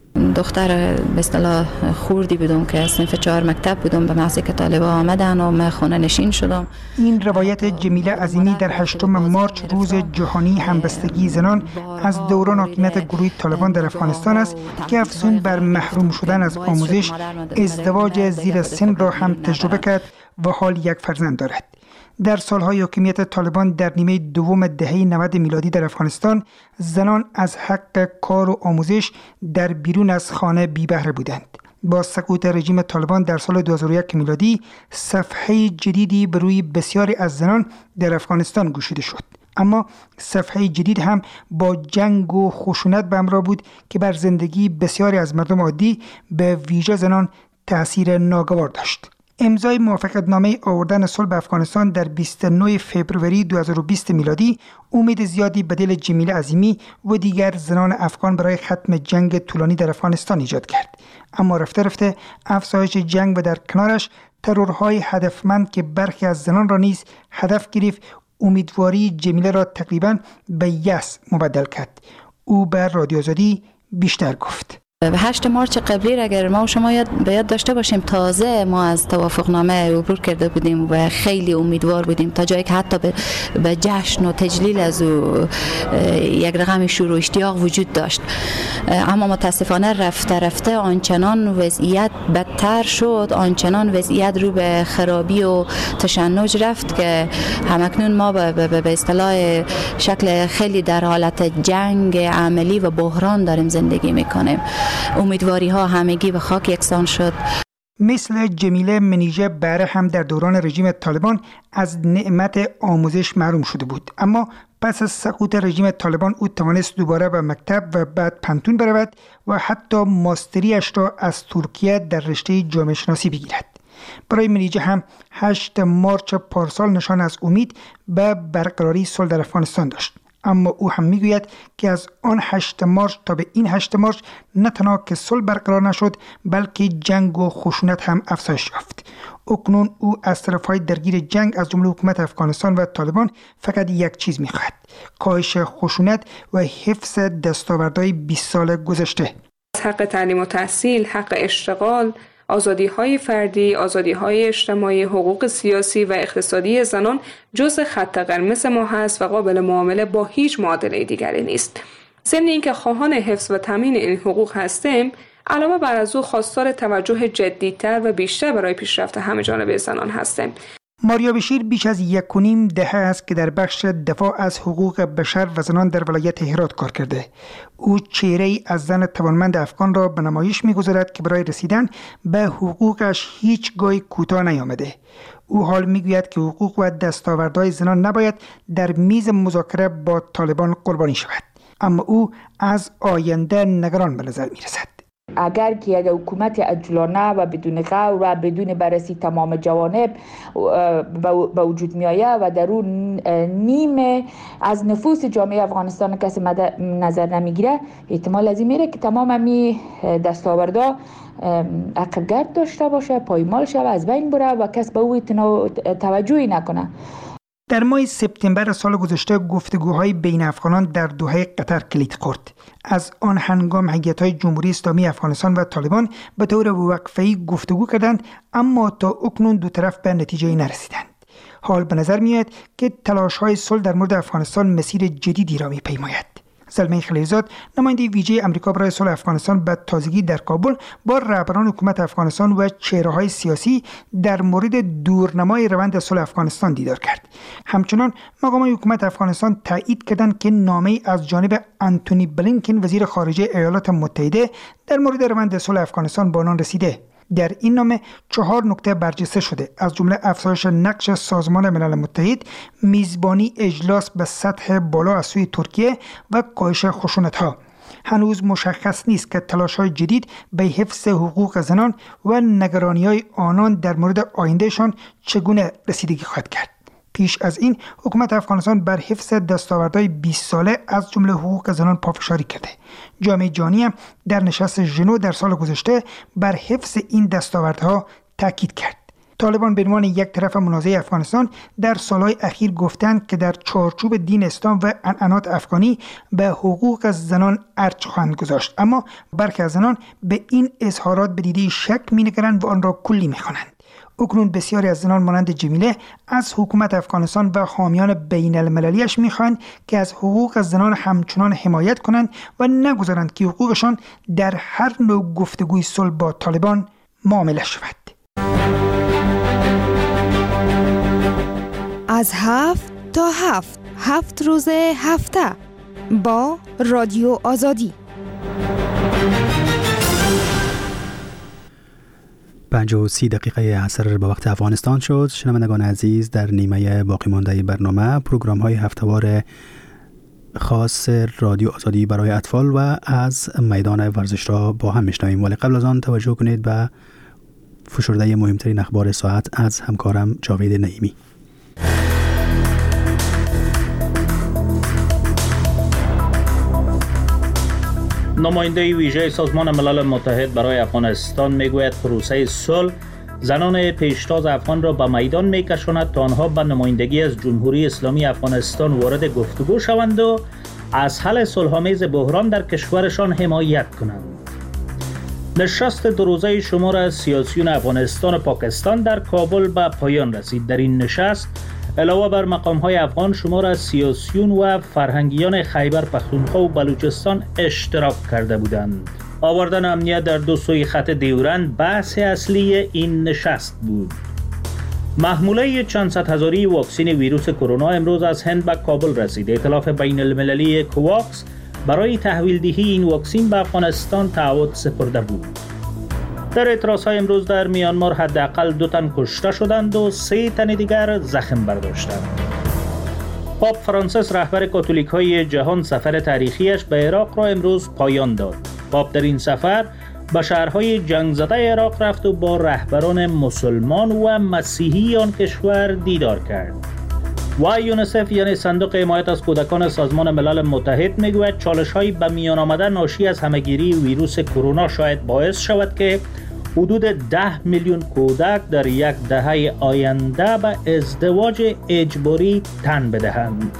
دختر به اصطلاح خوردی بودم که از صنف چهار مکتب بودم، به محض که طالبا آمدن و من خانه نشین شدم. این روایت جمیله عظیمی در هشتم مارچ روز جهانی همبستگی زنان از دوران حاکمیت گروه طالبان در افغانستان است که افزون بر محروم شدن از آموزش، ازدواج زیر سن را هم تجربه کرد و حال یک فرزند دارد. در سالهای حاکمیت طالبان در نیمه دوم دهه نود میلادی در افغانستان زنان از حق کار و آموزش در بیرون از خانه بی بهره بودند. با سقوط رژیم طالبان در سال دو هزار و یک میلادی صفحه جدیدی بر روی بسیاری از زنان در افغانستان گشوده شد. اما صفحه جدید هم با جنگ و خشونت به همراه بود که بر زندگی بسیاری از مردم عادی به ویژه زنان تأثیر ناگوار داشت. امضای موافقتنامه آوردن صلح به افغانستان در بیست و نه فوریه دو هزار و بیست میلادی امید زیادی به دل جمیله عظیمی و دیگر زنان افغان برای ختم جنگ طولانی در افغانستان ایجاد کرد. اما رفته رفته افزایش جنگ و در کنارش ترورهای هدفمند که برخی از زنان را نیز هدف گرفت، امیدواری جمیله را تقریباً به یأس مبدل کرد. او به رادیو آزادی بیشتر گفت. به هشت مارچ قبلی را اگر ما و شما یاد به یاد داشته باشیم، تازه ما از توافقنامه عبور کرده بودیم و خیلی امیدوار بودیم تا جایی که حتی به, به جشن و تجلیل از او یک رقم شور و اشتیاق وجود داشت. اما متاسفانه رفته رفته آنچنان وضعیت بدتر شد، آنچنان وضعیت رو به خرابی و تشنج رفت که همکنون ما به, به, به اصطلاح شکل خیلی در حالت جنگ عملی و بحران داریم زندگی میکنیم. امیدواری ها همگی به خاک یکسان شد. مثل جمیله منیژه بره هم در دوران رژیم طالبان از نعمت آموزش محروم شده بود، اما پس از سقوط رژیم طالبان او توانست دوباره به مکتب و بعد پنتون برود و حتی ماستریش را از ترکیه در رشته جامعه شناسی بگیرد. برای منیژه هم هشت مارچ پارسال نشان از امید به برقراری صلح در افغانستان داشت. اما او هم میگوید که از آن هشت مارچ تا به این هشت مارچ نه تنها که صلح برقرار نشد، بلکه جنگ و خشونت هم افزایش یافت. اکنون او از طرفهای درگیر جنگ از جمله حکومت افغانستان و طالبان فقط یک چیز میخواهد: کاهش خشونت و حفظ دستاوردهای بیست سال گذشته. حق تعلیم و تحصیل، حق اشتغال، آزادی‌های فردی، آزادی‌های اجتماعی، حقوق سیاسی و اقتصادی زنان جزء خط قرمز ما هست و قابل معامله با هیچ معادله دیگری نیست. ضمن اینکه خواهان حفظ و تامین این حقوق هستیم، علاوه بر از او خواستار توجه جدی‌تر و بیشتر برای پیشرفت همه جانبه زنان هستیم. ماریا بشیر بیش از یک و نیم دهه است که در بخش دفاع از حقوق بشر و زنان در ولایت هرات کار کرده. او چهره‌ای از زن توانمند افغان را به نمایش می‌گذارد که برای رسیدن به حقوقش هیچگاه کوتاه نیامده. او حال می‌گوید که حقوق و دستاوردهای زنان نباید در میز مذاکره با طالبان قربانی شود. اما او از آینده نگران به نظر می‌رسد. اگر که یک حکومت عجولانه و بدون غور و بدون بررسی تمام جوانب به وجود می آید و در اون نیمه از نفوس جامعه افغانستان کسی نظر نمی گیره، احتمال از این میره که تمام امی دستاوردا عقبگرد داشته باشه، پایمال شود، از بین بره و کس به او توجهی نکنه. در ماه سپتامبر سال گذشته گفتگوهای بین افغانان در دوحه قطر کلید خورد. از آن هنگام هیئت‌های جمهوری اسلامی افغانستان و طالبان به طور وقفه‌ای گفتگو کردند، اما تا اکنون دو طرف به نتیجه‌ای نرسیدند. حال به نظر میاد که تلاش‌های صلح در مورد افغانستان مسیر جدیدی را می‌پیماید. زلمه خلیلزاد، نماینده ویژه آمریکا برای صلح افغانستان، به تازگی در کابل با رهبران حکومت افغانستان و چهره‌های سیاسی در مورد دورنمای روند صلح افغانستان دیدار کرد. همچنان مقامات حکومت افغانستان تایید کردند که نامه‌ای از جانب آنتونی بلینکن وزیر خارجه ایالات متحده در مورد روند صلح افغانستان به آنان رسیده. در این نامه چهار نکته برجسته شده، از جمله افزایش نقش سازمان ملل متحد، میزبانی اجلاس به سطح بالا از سوی ترکیه و کاهش خشونت‌ها. هنوز مشخص نیست که تلاش‌های جدید به حفظ حقوق زنان و نگرانی‌های آنان در مورد آیندهشان چگونه رسیدگی خواهد کرد. پیش از این حکومت افغانستان بر حفظ دستاوردهای بیست ساله از جمله حقوق زنان پافشاری کرده. جامعه جهانی هم در نشست ژنو در سال گذشته بر حفظ این دستاوردها تاکید کرد. طالبان به عنوان یک طرف منازعه افغانستان در سالهای اخیر گفتند که در چارچوب دین اسلام و عنعنات افغانی به حقوق از زنان ارج خواهند گذاشت، اما برخی از زنان به این اظهارات به دیده شک می‌نگرند و آن را کلی می‌خوانند. اکنون بسیاری از زنان مانند جمیله از حکومت افغانستان و حامیان بین المللیش می‌خواهند که از حقوق از زنان همچنان حمایت کنند و نگذارند که حقوقشان در هر نوع گفتگوی صلح با طالبان معامله شود. از هفت تا هفت هفت روز هفته با رادیو آزادی. پنج و سی دقیقه عصر به وقت افغانستان شد. شنوندگان عزیز، در نیمه باقی مانده برنامه پروگرام های هفتهوار خاص رادیو آزادی برای اطفال و از میدان ورزش را با هم میشنویم، ولی قبل از آن توجه کنید به فشرده مهمترین اخبار ساعت از همکارم جاوید نعیمی. نماینده ویژه سازمان ملل متحد برای افغانستان میگوید پروسه صلح زنان پیشتاز افغان را به میدان میکشاند تا آنها به نمایندگی از جمهوری اسلامی افغانستان وارد گفتگو شوند و از حل صلح‌آمیز بحران در کشورشان حمایت کنند. نشست دو روزه شمار از سیاسیون افغانستان و پاکستان در کابل به پایان رسید. در این نشست علاوه بر مقام‌های افغان، شمار از سیاسیون و فرهنگیان خیبر پختونخوا و بلوچستان اشتراک کرده بودند. آوردن امنیت در دو سوی خط دیورند بحث اصلی این نشست بود. محموله چند صد هزاری واکسن ویروس کرونا امروز از هند به کابل رسید. ائتلاف بین المللی کوواکس برای تحویل دهی این واکسن به افغانستان تعهد سپرده بود. در اعتراضهای امروز در میانمار حداقل دو تن کشته شدند و سه تن دیگر زخم برداشتند. پاپ فرانسیس رهبر کاتولیک های جهان سفر تاریخیش به عراق را امروز پایان داد. پاپ در این سفر به شهرهای جنگ زده عراق رفت و با رهبران مسلمان و مسیحی آن کشور دیدار کرد. و یونیسف یعنی صندوق حمایت از کودکان سازمان ملل متحد میگوید چالش‌های به میان آمده ناشی از همه‌گیری ویروس کرونا شاید باعث شود که حدود ده میلیون کودک در یک دهه آینده به ازدواج اجباری تن بدهند.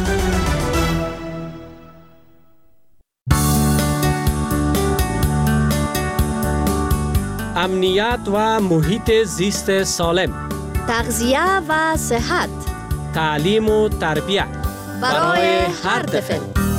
امنیت و محیط زیست سالم، تغذیه و صحت، تعلیم و تربیت برای هر طفل.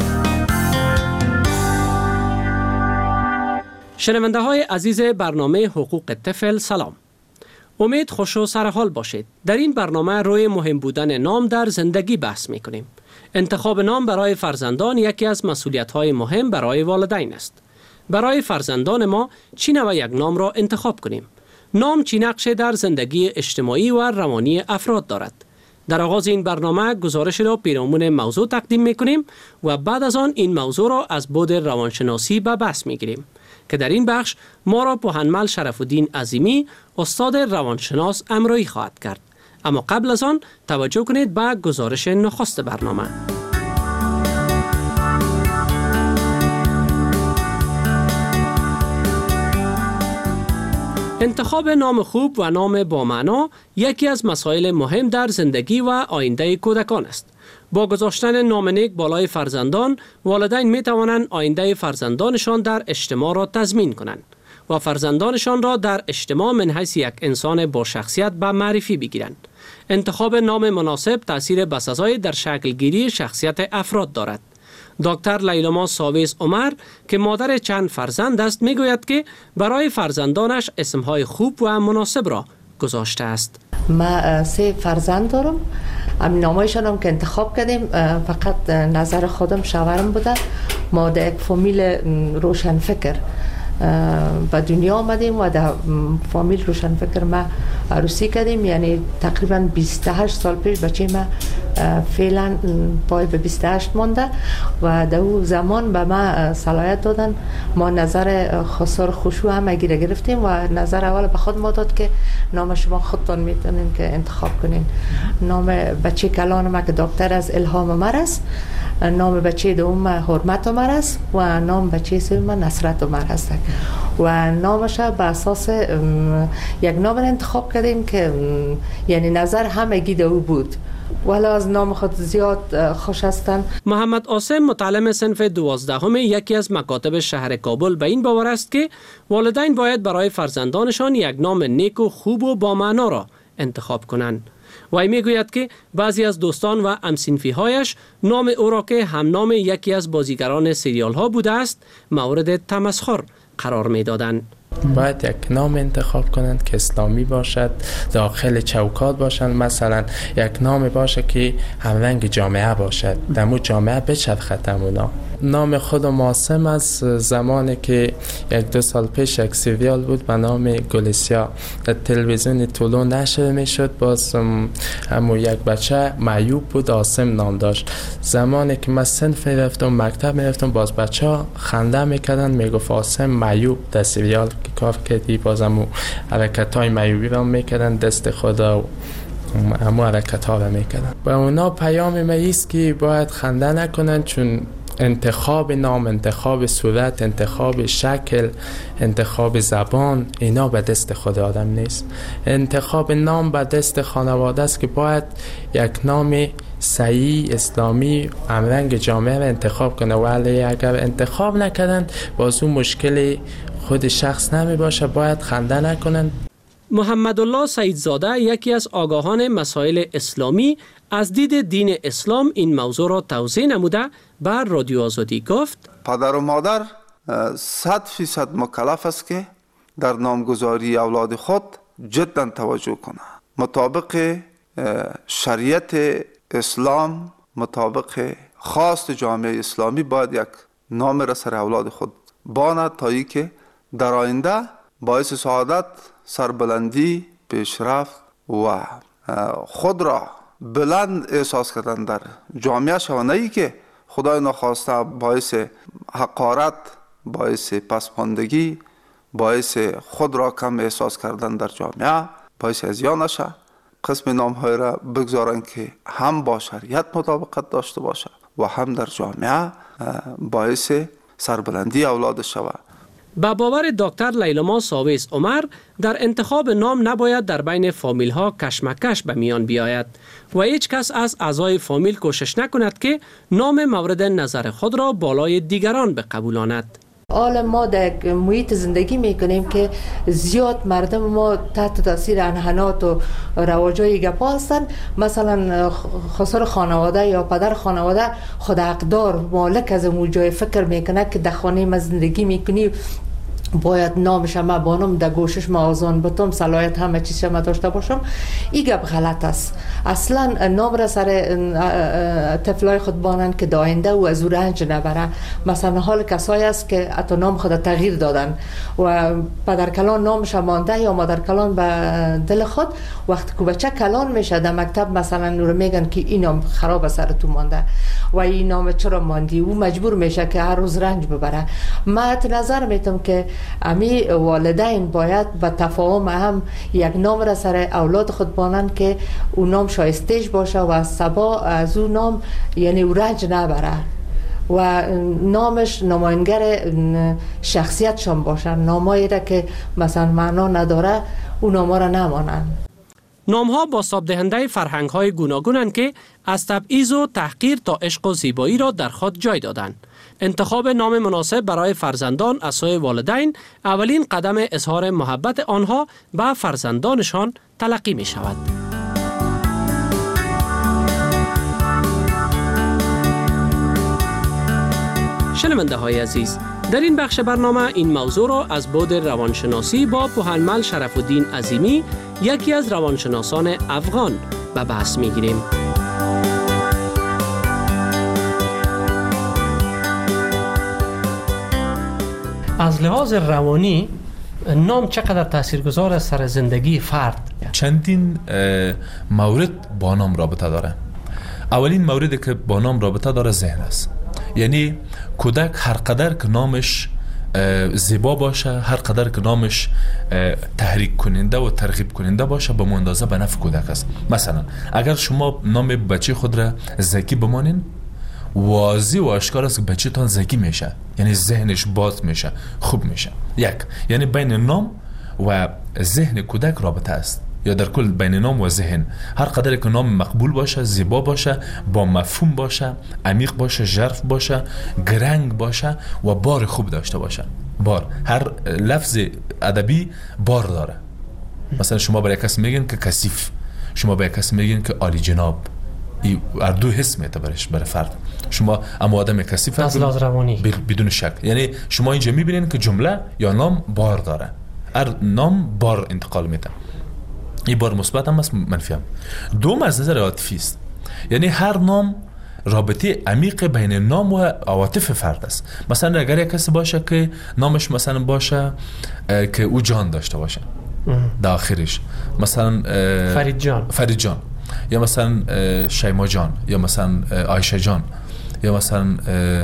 شنونده های عزیز برنامه حقوق طفل، سلام. امید خوش و سرحال باشید. در این برنامه روی مهم بودن نام در زندگی بحث می کنیم. انتخاب نام برای فرزندان یکی از مسئولیت های مهم برای والدین است. برای فرزندان ما چی نوع یک نام را انتخاب کنیم؟ نام چی نقش در زندگی اجتماعی و روانی افراد دارد؟ در آغاز این برنامه گزارش را پیرامون موضوع تقدیم می‌کنیم و بعد از آن این موضوع را از بعد روانشناسی به بحث می‌گیریم که در این بخش ما را پوهنمل شرف الدین عظیمی استاد روانشناس همراهی خواهد کرد. اما قبل از آن توجه کنید به گزارش نخست برنامه. انتخاب نام خوب و نام با معنا یکی از مسائل مهم در زندگی و آینده کودکان است. با گذاشتن نام نیک بالای فرزندان، والدین می توانند آینده فرزندانشان در اجتماع را تضمین کنند و فرزندانشان را در اجتماع من حیث یک انسان با شخصیت به معرفی بگیرند. انتخاب نام مناسب تأثیر بسزایی در شکلگیری شخصیت افراد دارد. دکتر لیلما ساویز عمر که مادر چند فرزند است میگوید که برای فرزندانش اسمهای خوب و مناسب را گذاشته است. ما سه فرزند دارم. همین نامایشان هم که انتخاب کردیم فقط نظر خودم شوهرم بوده. ما در یک فامیل روشن فکر به دنیا آمدیم و در فامیل روشن فکر ما عروسی کردیم، یعنی تقریبا بیست و هشت سال پیش بچه ما فعلا پای به بیست و هشت مانده و در اون زمان به ما صلاحیت دادن. ما نظر خسار خشوع هم اگه گرفتیم و نظر اول به خود ما داد که نام شما خودتان میتونین که انتخاب کنین. نام بچه کلان ما که دکتر از الهام عمر است نام بچه دوم حرمت عمر است و نام بچه سوم نصرت عمر است و نامش به اساس یک نام انتخاب کردیم که یعنی نظر همگی دو بود ولی از نام خود زیاد خوش هستند. محمد عاصم متعلم صنف دوازدهم یکی از مکاتب شهر کابل به این باور است که والدین باید برای فرزندانشان یک نام نیک و خوب و با معنا را انتخاب کنند. وی میگوید که بعضی از دوستان و همسنفی هایش نام او را که هم نام یکی از بازیگران سریال ها بوده است مورد تمسخر قرار میدادند. باید یک نام انتخاب کنند که اسلامی باشد، داخل چوکات باشند، مثلا یک نام باشه که همرنگ جامعه باشد، دمو جامعه بچرخد اونا. نام خودم عاصم از زمانی که یک دو سال پیش یک سریال بود به نام گلیسیا در تلویزیون طولون نشر می شد، باز همون یک بچه معیوب بود عاصم نام داشت. زمانی که من صنف می رفتم مکتب می رفتم باز بچه ها خنده می کردن می گفت عاصم معیوب در سریال که کار کردی، باز همون حرکت های معیوبی را می کردن دست خدا و همون حرکت ها را می کردن. به اونا پیام ما ایست که باید خنده نکنن، چون انتخاب نام، انتخاب صورت، انتخاب شکل، انتخاب زبان اینا به دست خود آدم نیست. انتخاب نام به دست خانواده است که باید یک نام صحیح اسلامی همرنگ جامعه را انتخاب کنه، ولی اگر انتخاب نکردن باز اون مشکل خود شخص نمی باشه. باید خنده نکنن. محمد الله سیدزاده یکی از آگاهان مسائل اسلامی از دید دین اسلام این موضوع را توضیح نموده بر رادیو آزادی گفت پدر و مادر صد فیصد مکلف است که در نامگذاری اولاد خود جدا توجه کنه، مطابق شریعت اسلام، مطابق خواست جامعه اسلامی باید یک نام را سر اولاد خود باند تا ای که در آینده باعث سعادت، سربلندی، پیشرفت و خود را بلند احساس کردن در جامعه شوند، نه ای که خدای ناخواسته باعث حقارت، باعث پسماندگی، باعث خود را کم احساس کردن در جامعه باعث ازیان نشه. قسم نام های را بگذارن که هم با شریعت مطابقت داشته باشه و هم در جامعه باعث سربلندی اولاد شود. با باور دکتر لیلما ساویس عمر در انتخاب نام نباید در بین فامیل ها کشمکش به میان بیاید و هیچ کس از اعضای فامیل کوشش نکند که نام مورد نظر خود را بالای دیگران بقبولاند. حالا ما در محیط زندگی میکنیم که زیاد مردم ما تحت تاثیر انحنات و رواجای گپا هستن. مثلا خسر خانواده یا پدر خانواده خود حقدار مالک از اون جای فکر میکنه که در خانه ما زندگی میکنی باید نامش ما بانم در گوشش ما آزان بتم، صلاحیت همه چیز ما داشته باشم. این گپ غلط است. اصلا نام را سر طفلای خود بانن که داینده و از رنج نبره. مثلا حال کسایی است که حتی نام خود تغییر دادن و پدر کلان نامش مانده یا مادر کلان به دل خود، وقتی که بچه کلان میشه در مکتب مثلا نور میگن که این نام خراب سر تو مانده و این نام چرا ماندی، او مجبور میشه که هر روز رنج ببره. من نظر میتم که امی والدین باید به تفاهم هم یک نام را سر اولاد خود بانن که اون نام شایسته‌اش باشه و سبا از اون نام یعنی رنج نبره و نامش نماینگر شخصیتشان باشه. نامایی را که مثلا معنا نداره اون ناما را نمانن. نام‌ها با دهنده فرهنگ‌های گوناگونند که از تبعیض و تحقیر تا عشق و زیبایی را در خود جای دادند. انتخاب نام مناسب برای فرزندان از سوی والدین اولین قدم اظهار محبت آنها به فرزندانشان تلقی می شود. شنونده های عزیز، در این بخش برنامه این موضوع را از بعد روانشناسی با پوهنمل شرف الدین عظیمی، یکی از روانشناسان افغان، به بحث می گیریم. از لحاظ روانی نام چقدر تاثیرگذار است سر زندگی فرد؟ چندین مورد با نام رابطه داره. اولین موردی که با نام رابطه داره ذهن است. یعنی کودک هر قدر که نامش زیبا باشه، هر قدر که نامش تحریک کننده و ترغیب کننده باشه، به اندازه به نفع کودک است. مثلا اگر شما نام بچه خود را زکی بمانین، واضح و آشکار است که بچه تان ذکی میشه، یعنی ذهنش باز میشه، خوب میشه. یک، یعنی بین نام و ذهن کودک رابطه است، یا در کل بین نام و ذهن. هر قدر که نام مقبول باشه، زیبا باشه، با مفهوم باشه، عمیق باشه، ژرف باشه، گرنگ باشه و بار خوب داشته باشه. بار، هر لفظ ادبی بار داره. مثلا شما برای کسی میگین که کثیف، شما برای کسی میگین که عالی جناب. این هر دو حس میته برش برای فرد. شما اما آدم کثیف از لحاظ روانی بدون شک، یعنی شما اینجا میبینین که جمله یا نام بار داره. هر نام بار انتقال میده. این بار مثبت هم است، منفی هم. دوم از نظر عاطفی است، یعنی هر نام رابطه عمیق بین نام و عواطف فرد است. مثلا اگر یک کسی باشه که نامش مثلا باشه که او جان داشته باشه در آخرش، مثلا فرید جان فرید جان یا مثلا شیما جان یا مثلا عایشه جان یا مثلا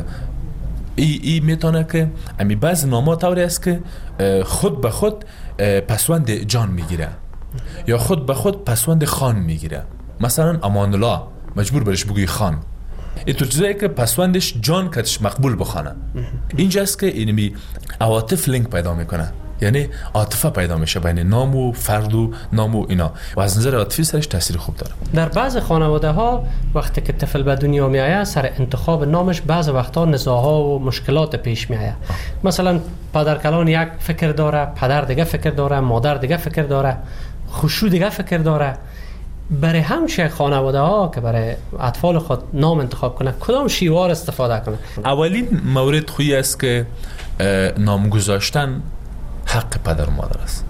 ای ای میتونه که امی بعض نام‌ها طوری است که خود به خود پسوند جان میگیره یا خود به خود پسوند خان میگیره. مثلا امان الله مجبور برش بگوی خان، اینطور چیزایی که پسوندش جان کتش مقبول بخوانه. اینجاست که اینمی عواطف لینک پیدا میکنه، یعنی عاطفه پیدا میشه بین نام و فرد و نام و اینا، و از نظر عاطفی سرش تاثیر خوب داره. در بعض خانواده ها وقتی که طفل به دنیا می آید، سر انتخاب نامش بعض وقتا نزاع‌ها و مشکلات پیش می آید. مثلا پدر کلان یک فکر داره، پدر دیگه فکر داره، مادر دیگه فکر داره، خوشو دیگه فکر داره. برای همچه خانواده ها که برای اطفال خود نام انتخاب کنه، کدام شیوار استفاده کنه؟ اولین مورد خویی است که نام گذاشتن حق پدر و مادر است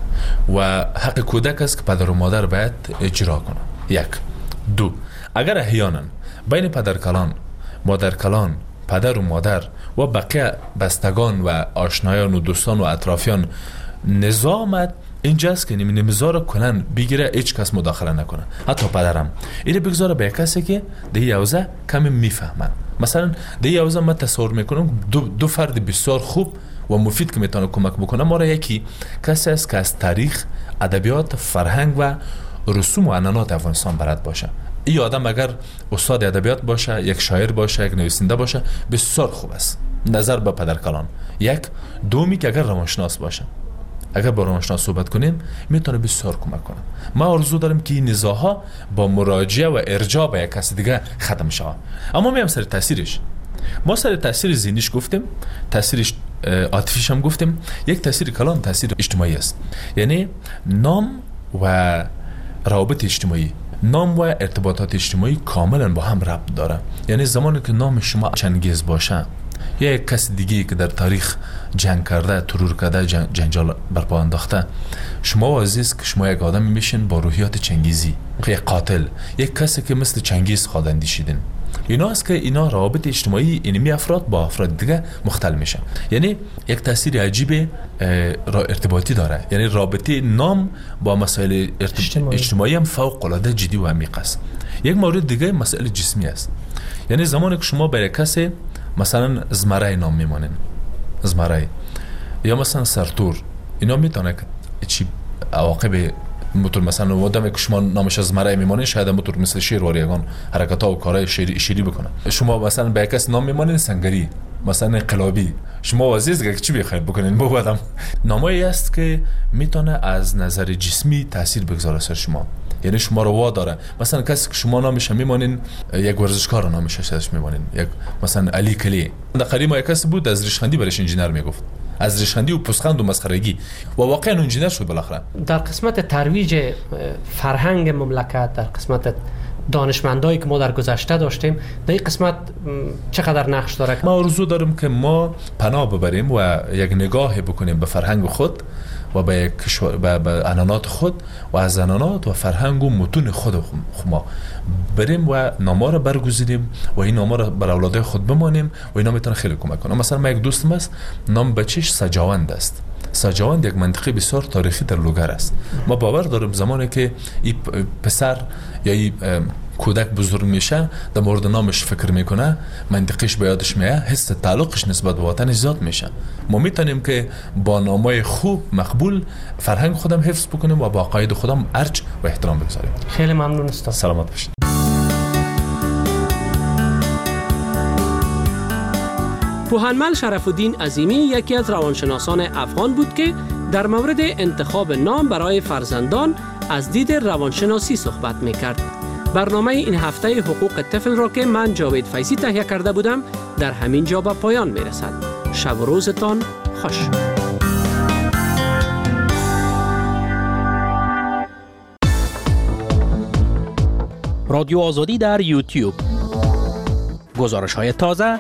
و حق کودک است که پدر و مادر باید اجرا کنه. یک. دو، اگر احیانا بین پدر کلان، مادر کلان، پدر و مادر و بقیه بستگان و آشنایان و دوستان و اطرافیان نزاع آمد، اینجاست که نمیذاره کنن بگیره، هیچ کس مداخله نکنه، حتی پدرم. اینو بگذاره به کسی که ده یوزه کمی میفهمن. مثلا ده یوزه من تصور میکنم دو, دو فرد بسیار خوب و مفید که میتونه کمک بکنه ما را، یکی کسی است که از تاریخ، ادبیات، فرهنگ و رسوم و عنعنات افغانستان بلد باشه. این آدم اگر استاد ادبیات باشه، یک شاعر باشه، یک نویسنده باشه، بسیار خوب است نظر به پدر کلان. یک. دومی که اگر روانشناس باشه، اگر با روانشناس صحبت کنیم میتونه بسیار کمک کنه. ما آرزو داریم که این نزاع‌ها با مراجعه و ارجاع به یک کس دیگه ختم شود. اما میام سر تاثیرش. ما سر تاثیر ذهنیش گفتیم، تاثیرش عاطفیش هم گفتیم. یک تاثیر کلان تاثیر اجتماعی است، یعنی نام و روابط اجتماعی، نام و ارتباطات اجتماعی کاملا با هم ربط داره. یعنی زمانی که نام شما چنگیز باشه یا یک کس دیگه که در تاریخ جنگ کرده، ترور کرده، جن... جنجال برپا انداخته، شما عزیز که شما یک آدمی میشین با روحیات چنگیزی، یک قاتل، یک کسی که مثل چنگیز خود اندیشیدین. اینا است که اینا روابط اجتماعی اینمی افراد با افراد دیگه مختل میشه. یعنی یک تاثیر عجیب ارتباطی داره. یعنی رابطه نام با مسائل ارتب... اجتماعی. اجتماعی هم فوق العاده جدی و عمیق است. یک مورد دیگه مسائل جسمی است. یعنی زمانی که شما برای کسی مثلا زمرای نام میمانین، زمرای یا مثلا سرتور، اینا میتونه که چی عواقب موتور، مثلا آدمی که شما نامش از زمرای میمانین شاید موتور مثل شیر واریگان حرکت ها و کارهای شیری, شیری بکنه. شما مثلا به کس نام میمانین سنگری، مثلا انقلابی، شما عزیز که چی بخواید بکنین با آدم. نامایی است که میتونه از نظر جسمی تاثیر بگذاره سر شما، یعنی شما رو وا داره. مثلا کسی که شما نامش میمانین، یک ورزشکار نامش ازش میمانین، یک مثلا علی کلی. در قدیم یک کسی بود از ریشخندی برش انجینر میگفت، از ریشخندی و پوزخند و مسخرگی، و واقعا انجینر شد بالاخره. در قسمت ترویج فرهنگ مملکت، در قسمت دانشمندایی که ما در گذشته داشتیم، در این قسمت چقدر نقش داره؟ ما آرزو داریم که ما پناه ببریم و یک نگاه بکنیم به فرهنگ خود و به به, به عنعنات خود و از عنعنات و فرهنگ و متون خود ما بریم و نام‌ها را برگزینیم و این نام‌ها را بر اولاد خود بمانیم و اینا میتونه خیلی کمک کنه. مثلا ما یک دوستم است، نام بچه‌ش سجاوند است. سجاوند یک منطقه بسیار تاریخی در لوگر است. ما باور داریم زمانی که این پسر یا این کودک بزرگ میشه، در مورد نامش فکر میکنه، منطقهش به یادش میاد، حس تعلقش نسبت به وطنش زیاد میشه. ما میتونیم که با نامای خوب مقبول فرهنگ خودم حفظ بکنیم و با عقاید خودم ارج و احترام بگذاریم. خیلی ممنون استاد. سلامت باشید. پوهنمل شرف الدین عظیمی یکی از روانشناسان افغان بود که در مورد انتخاب نام برای فرزندان از دید روانشناسی صحبت می‌کرد. برنامه این هفته حقوق طفل را که من جاوید فیضی تهیه کرده بودم در همین جا به پایان می‌رسد. شب و روزتان خوش. رادیو آزادی در یوتیوب. گزارش‌های تازه.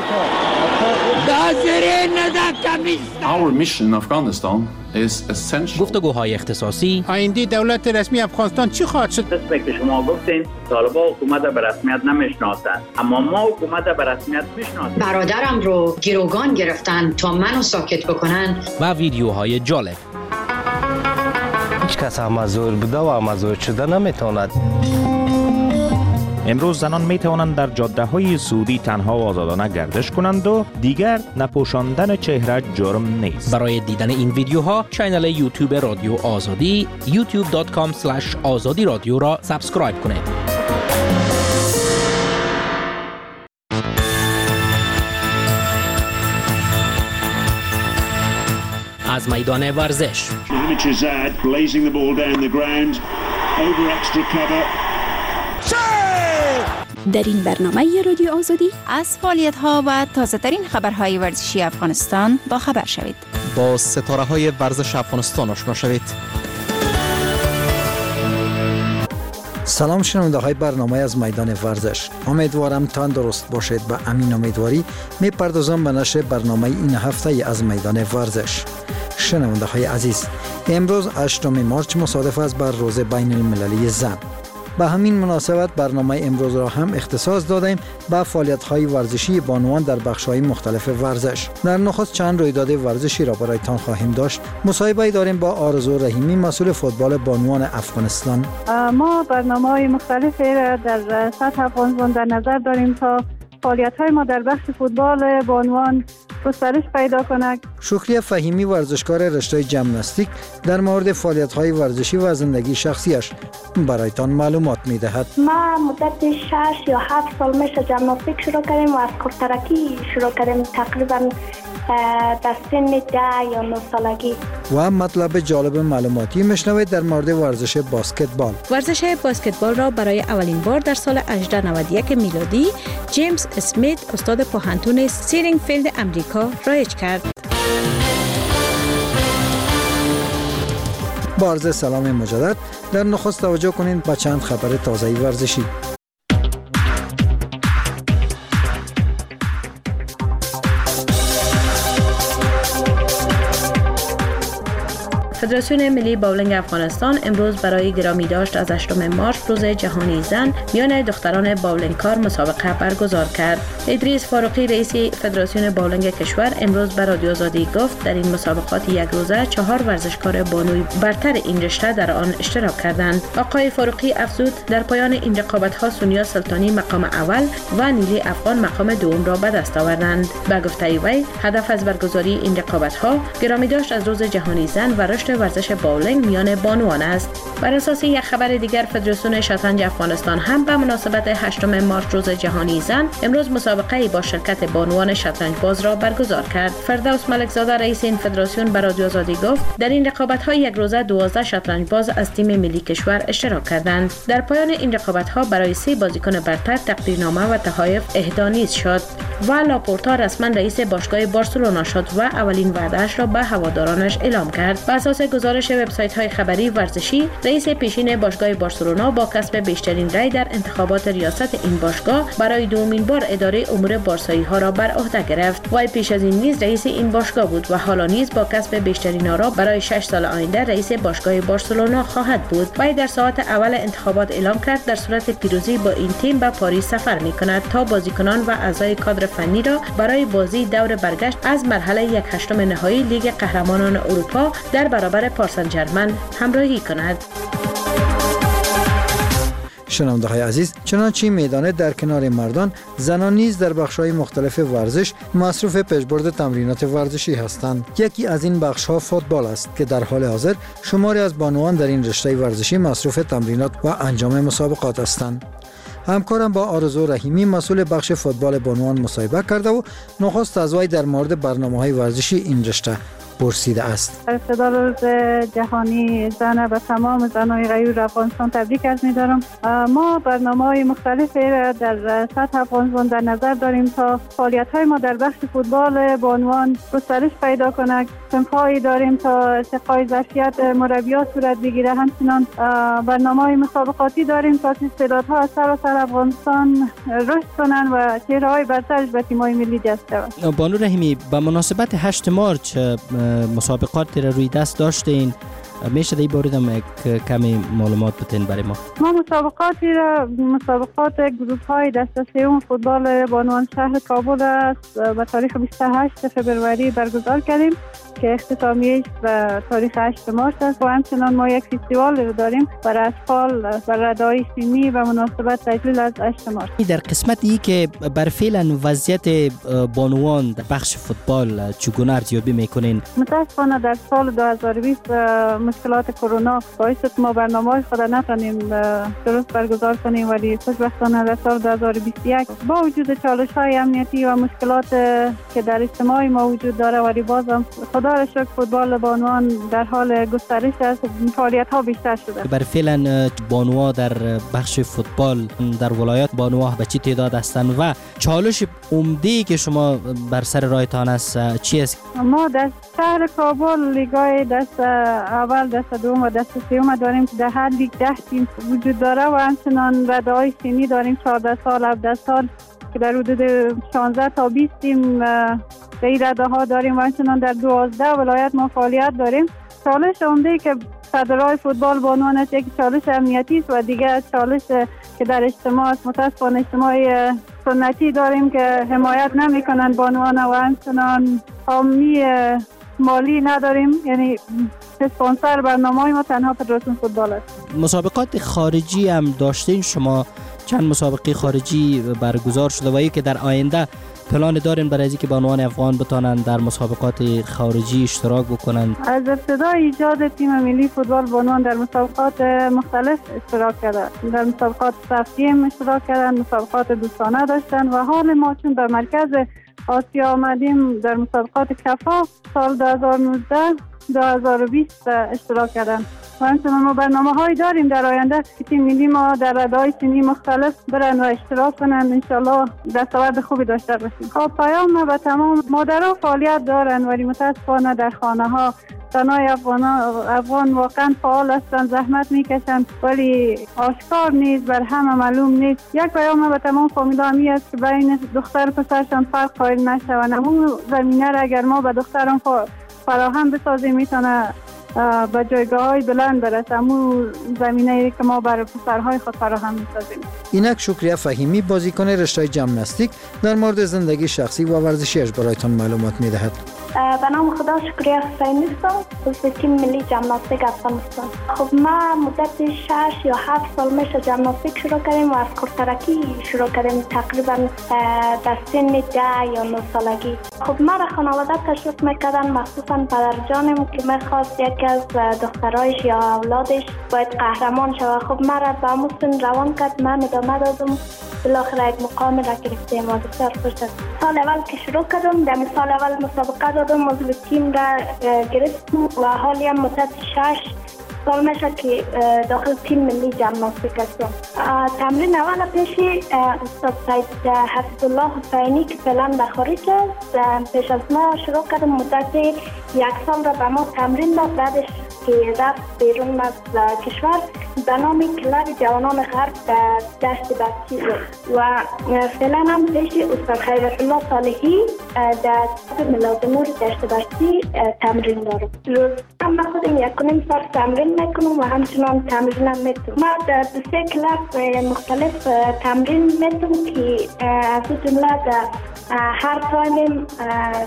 Our mission in Afghanistan is essential. گفتگوهای اختصاصی. آینده دولت رسمی افغانستان چی خواهد شد؟ قسمی که شما گفتین طالبان حکومت به رسمیت نمیشناسند، اما ما حکومت به رسمیت میشناسیم. برادرم رو گروگان گرفتن تا منو ساکت بکنن. و ویدیوهای جالب. هیچ کس مزور بوده و مزور شده نمیتواند. امروز زنان می توانند در جاده های سعودی تنها و آزادانه گردش کنند و دیگر نپوشاندن چهره جرم نیست. برای دیدن این ویدیوها کانال یوتیوب رادیو آزادی یوتیوب دات کام اسلش آزادی رادیو را سابسکرایب کنید. از میدان ورزش. در این برنامه رادیو آزادی از فعالیت‌ها و تازه‌ترین خبرهای ورزشی افغانستان با خبر شوید. با ستاره‌های ورزش افغانستان آشنا شوید. سلام شنونده های برنامه از میدان ورزش. امیدوارم تندرست باشید. و امین امیدواری میپردازم به نشر برنامه این هفته از میدان ورزش. شنونده های عزیز، امروز هشتم مارچ مصادف است بر روز بین المللی زن. به همین مناسبت برنامه امروز را هم اختصاص دادیم به فعالیت‌های ورزشی بانوان در بخش‌های مختلف ورزش. در نخست چند رویداد ورزشی را برایتان خواهیم داشت. مصاحبه داریم با آرزو رحیمی، مسئول فوتبال بانوان افغانستان. ما برنامه‌های مختلفی را در سطح افغانستان در نظر داریم تا فعالیت‌های ما در بخش فوتبال بانوان گسترش پیدا کند. شکریه فهیمی، ورزشکار رشته ژیمناستیک، در مورد فعالیت‌های ورزشی و زندگی شخصیش برایتان معلومات می‌دهد. ما مدت شش یا هفت سال میشه ژیمناستیک شروع کردیم و از کورترکی شروع کردیم، تقریبا در سن ده یا نه سالگی. و مطلب جالب معلوماتی میشنوید در مورد ورزش باسکتبال. ورزش باسکتبال را برای اولین بار در سال هزار و نهصد و نود و یک میلادی جیمز اسمیت، استاد پوهنتون سیرینگفیلد امریکا رایج کرد. با عرض سلام مجدد، در نخست توجه کنید به چند خبر تازه ورزشی. فدراسیون ملی باولینگ افغانستان امروز برای گرامی داشت از هشتم مارچ روز جهانی زن میان دختران باولینگکار مسابقه برگزار کرد. ادریس فاروقی رئیس فدراسیون باولینگ کشور امروز به رادیو آزادی گفت در این مسابقات یک روزه چهار ورزشکار بانوی برتر این رشته در آن اشتراک کردند. آقای فاروقی افزود در پایان این رقابت‌ها سونیا سلطانی مقام اول و نیلی افغان مقام دوم را به دست آوردند. به گفته وی هدف از برگزاری این رقابت‌ها گرامی داشت از روز جهانی زن و رشد ورزش باولینگ میان بانوان است. بر اساس یک خبر دیگر، فدراسیون شطرنج افغانستان هم به مناسبت هشتم مارچ روز جهانی زن امروز مسابقه با شرکت بانوان شطرنج باز را برگزار کرد. فردوس ملکزاده رئیس این فدراسیون به رادیو آزادی گفت در این رقابت‌ها یک روزه دوازده شطرنج باز از تیم ملی کشور اشتراک کردند. در پایان این رقابت‌ها برای سه بازیکن برتر تقدیرنامه و تحایف اهدا نیز شد و لاپورتا رسما رئیس باشگاه بارسلونا شد و اولین وعده‌اش را به هوادارانش اعلام کرد. بر اساس گزارش وبسایت‌های خبری ورزشی، رئیس پیشین باشگاه بارسلونا با کسب بیشترین رأی در انتخابات ریاست این باشگاه برای دومین بار اداره امور بارسایی ها را بر عهده گرفت. وی پیش از این نیز رئیس این باشگاه بود و حالا نیز با کسب بیشترین آرا برای شش سال آینده رئیس باشگاه بارسلونا خواهد بود. وی در ساعت اول انتخابات اعلام کرد در صورت پیروزی با این تیم به پاریس سفر می‌کند تا بازیکنان و اعضای کادر فنی را برای بازی دور برگشت از مرحله یک هشتم نهایی لیگ قهرمانان اروپا در برابر پاریس سن ژرمن همراهی کند. شنونده های عزیز، چنانچه میدانه در کنار مردان، زنان نیز در بخش‌های مختلف ورزش مصروف پیشبرد تمرینات ورزشی هستند. یکی از این بخش‌ها فوتبال است که در حال حاضر شماری از بانوان در این رشته ورزشی مصروف تمرینات و انجام مسابقات هستند. همکارم با آرزو رحیمی مسئول بخش فوتبال بانوان مصاحبه کرده و نخست از وی در مورد برنامه‌های ورزشی این رشته پرسیده است. ابتدا روز جهانی زن به تمام زنای غیور افغانستان تبریک عرض می‌دارم. ما برنامه‌های مختلفی را در سطح افغانستان در نظر داریم تا فعالیت‌های ما در بخش فوتبال بانوان گسترش پیدا کند. صنف‌هایی داریم تا ارتقای ظرفیت مربیات صورت بگیره. همچنین برنامه‌های مسابقاتی داریم تا استعدادها از سراسر افغانستان رشد کنند و چهره‌های برترش به تیم‌های ملی جذب شوند. بانو رحیمی، به مناسبت هشت مارچ مسابقات را روی دست داشتین، میشه در این باره هم کمی معلومات بدین برای ما؟ ما مسابقاتی را مسابقات گروپ های دسته سوم فوتبال بانوان شهر کابل است به تاریخ بیست و هشت فبروری برگزار کردیم که اختتامیه‌اش به تاریخ هشت مارس است و همچنان ما یک فستیوال رو داریم برای اطفال برای ردای سیمی و مناسبت تجلیل از هشت مارس. در قسمتی که بر فعلا وضعیت بانوان در بخش فوتبال چگونه ارزیابی میکنین؟ متاسفانه در سال دو هزار و بیست مشکلات کرونا باعث شد ما برنامه‌های خود نتونیم درست برگزار کنیم، ولی خوشبختانه در سال دو هزار و بیست و یک با وجود چالش‌های امنیتی و مشکلات که در اجتماع ما وجود داره، ولی بازم خدا را شکر فوتبال بانوان در حال گسترش است، فعالیت‌ها بیشتر شده. بر فعلا بانوها در بخش فوتبال در ولایت بانوها به چه تعداد هستند و چالش عمده‌ای که شما بر سر رایتان است چی است؟ ما در شهر کابل لیگای دست اول، دست دوم و دست سوم داریم که در هر لیگ ده تیم وجود داره و همچنان رده‌های سنی داریم چهارده سال، هفده سال که در حدود شانزده تا بیست تیم در این رده ها داریم و همچنان در دوازده ولایت ما فعالیت داریم. چالش عمده که صدرهای فوتبال بانوان است یک چالش امنیتی است و دیگه چالش که در اجتماع است. متاسفانه اجتماع سنتی داریم که حمایت نمی‌کنند بانوان و همچنان حامی مالی نداریم، یعنی اسپانسر برنامه‌های ما تنها فدراسیون فوتبال است. مسابقات خارجی هم داشتین شما؟ چند مسابقه خارجی برگزار شده و که در آینده پلان دارین برای اینکه بانوان افغان بتونن در مسابقات خارجی اشتراک بکنن؟ از ابتدای ایجاد تیم ملی فوتبال بانوان در مسابقات مختلف اشتراک کردن، در مسابقات صفیم اشتراک کردن، مسابقات دوستانه داشتن و حال ما چون در مرکز آسیا آمدیم در مسابقات کفا سال دو هزار و نوزده دو هزار و بیست اشتراک کردن و همچنان ما برنامه هایی داریم در آینده که تیم ملی ما در رده‌های سنی مختلف برن و اشتراک کنن، انشالله دستاورد خوبی داشته باشیم. خب پیام به تمام مادرها فعالیت دارن ولی متاسفانه در خانه ها زنای افغان افغان واقعا فعال هستند، زحمت میکشند ولی آشکار نیست، بر همه معلوم نیست. یک پیام به تمام فامیلا همی است که بین دختر و پسرشان فرق قائل نشوند. اون زمینه را اگر ما به دختران فراهم بسازیم میتونه به جایگاه‌های بلند برسه، همون زمینه‌ای که ما برای پسرهای خود فراهم می‌سازیم. اینک شکریه فهیمی بازیکن رشته ژیمناستیک در مورد زندگی شخصی و ورزشیش برایتان معلومات می‌دهد. به نام خدا شکریه فهیمی هستم، عضو تیم ملی ژیمناستیک افغانستان. خب ما مدت شش یا هفت سال میشه ژیمناستیک شروع کردیم و از کورترکی شروع کردیم تقریبا در سن ده یا نه سالگی. خب ما را خانواده تشویق میکردن، مخصوصا پدر جانم که میخواست یکی از دخترایش یا اولادش باید قهرمان شود. خب ما را به همون سن روان کرد، من ادامه دادم، بالاخره یک مقام را گرفتیم و بسیار خوش است. سال اول که شروع کردم در سال اول مسابقه دادم، عضو تیم را گرفتم و حالی هم مدت شش سال میشه که داخل تیم ملی ژیمناستیک هستم. تمرین اول پیشی استاد سید حفظالله حسینی که فعلا در خارج است پیش از ما شروع کردم، مدت یک سال را به ما تمرین داد، بعدش که رفت بیرون از کشور به نام کلاب جوانان غرب در دشت بستی و فعلا هم پیش استاد خیرت الله صالحی در ملازم نور دشت بستی تمرین دارم. روز هم خودم یک کنیم سال تمرین میکنم و همچنان تمرین هم میتونم. ما در سه کلاب مختلف تمرین میتونم که از اون جمله در هر تایم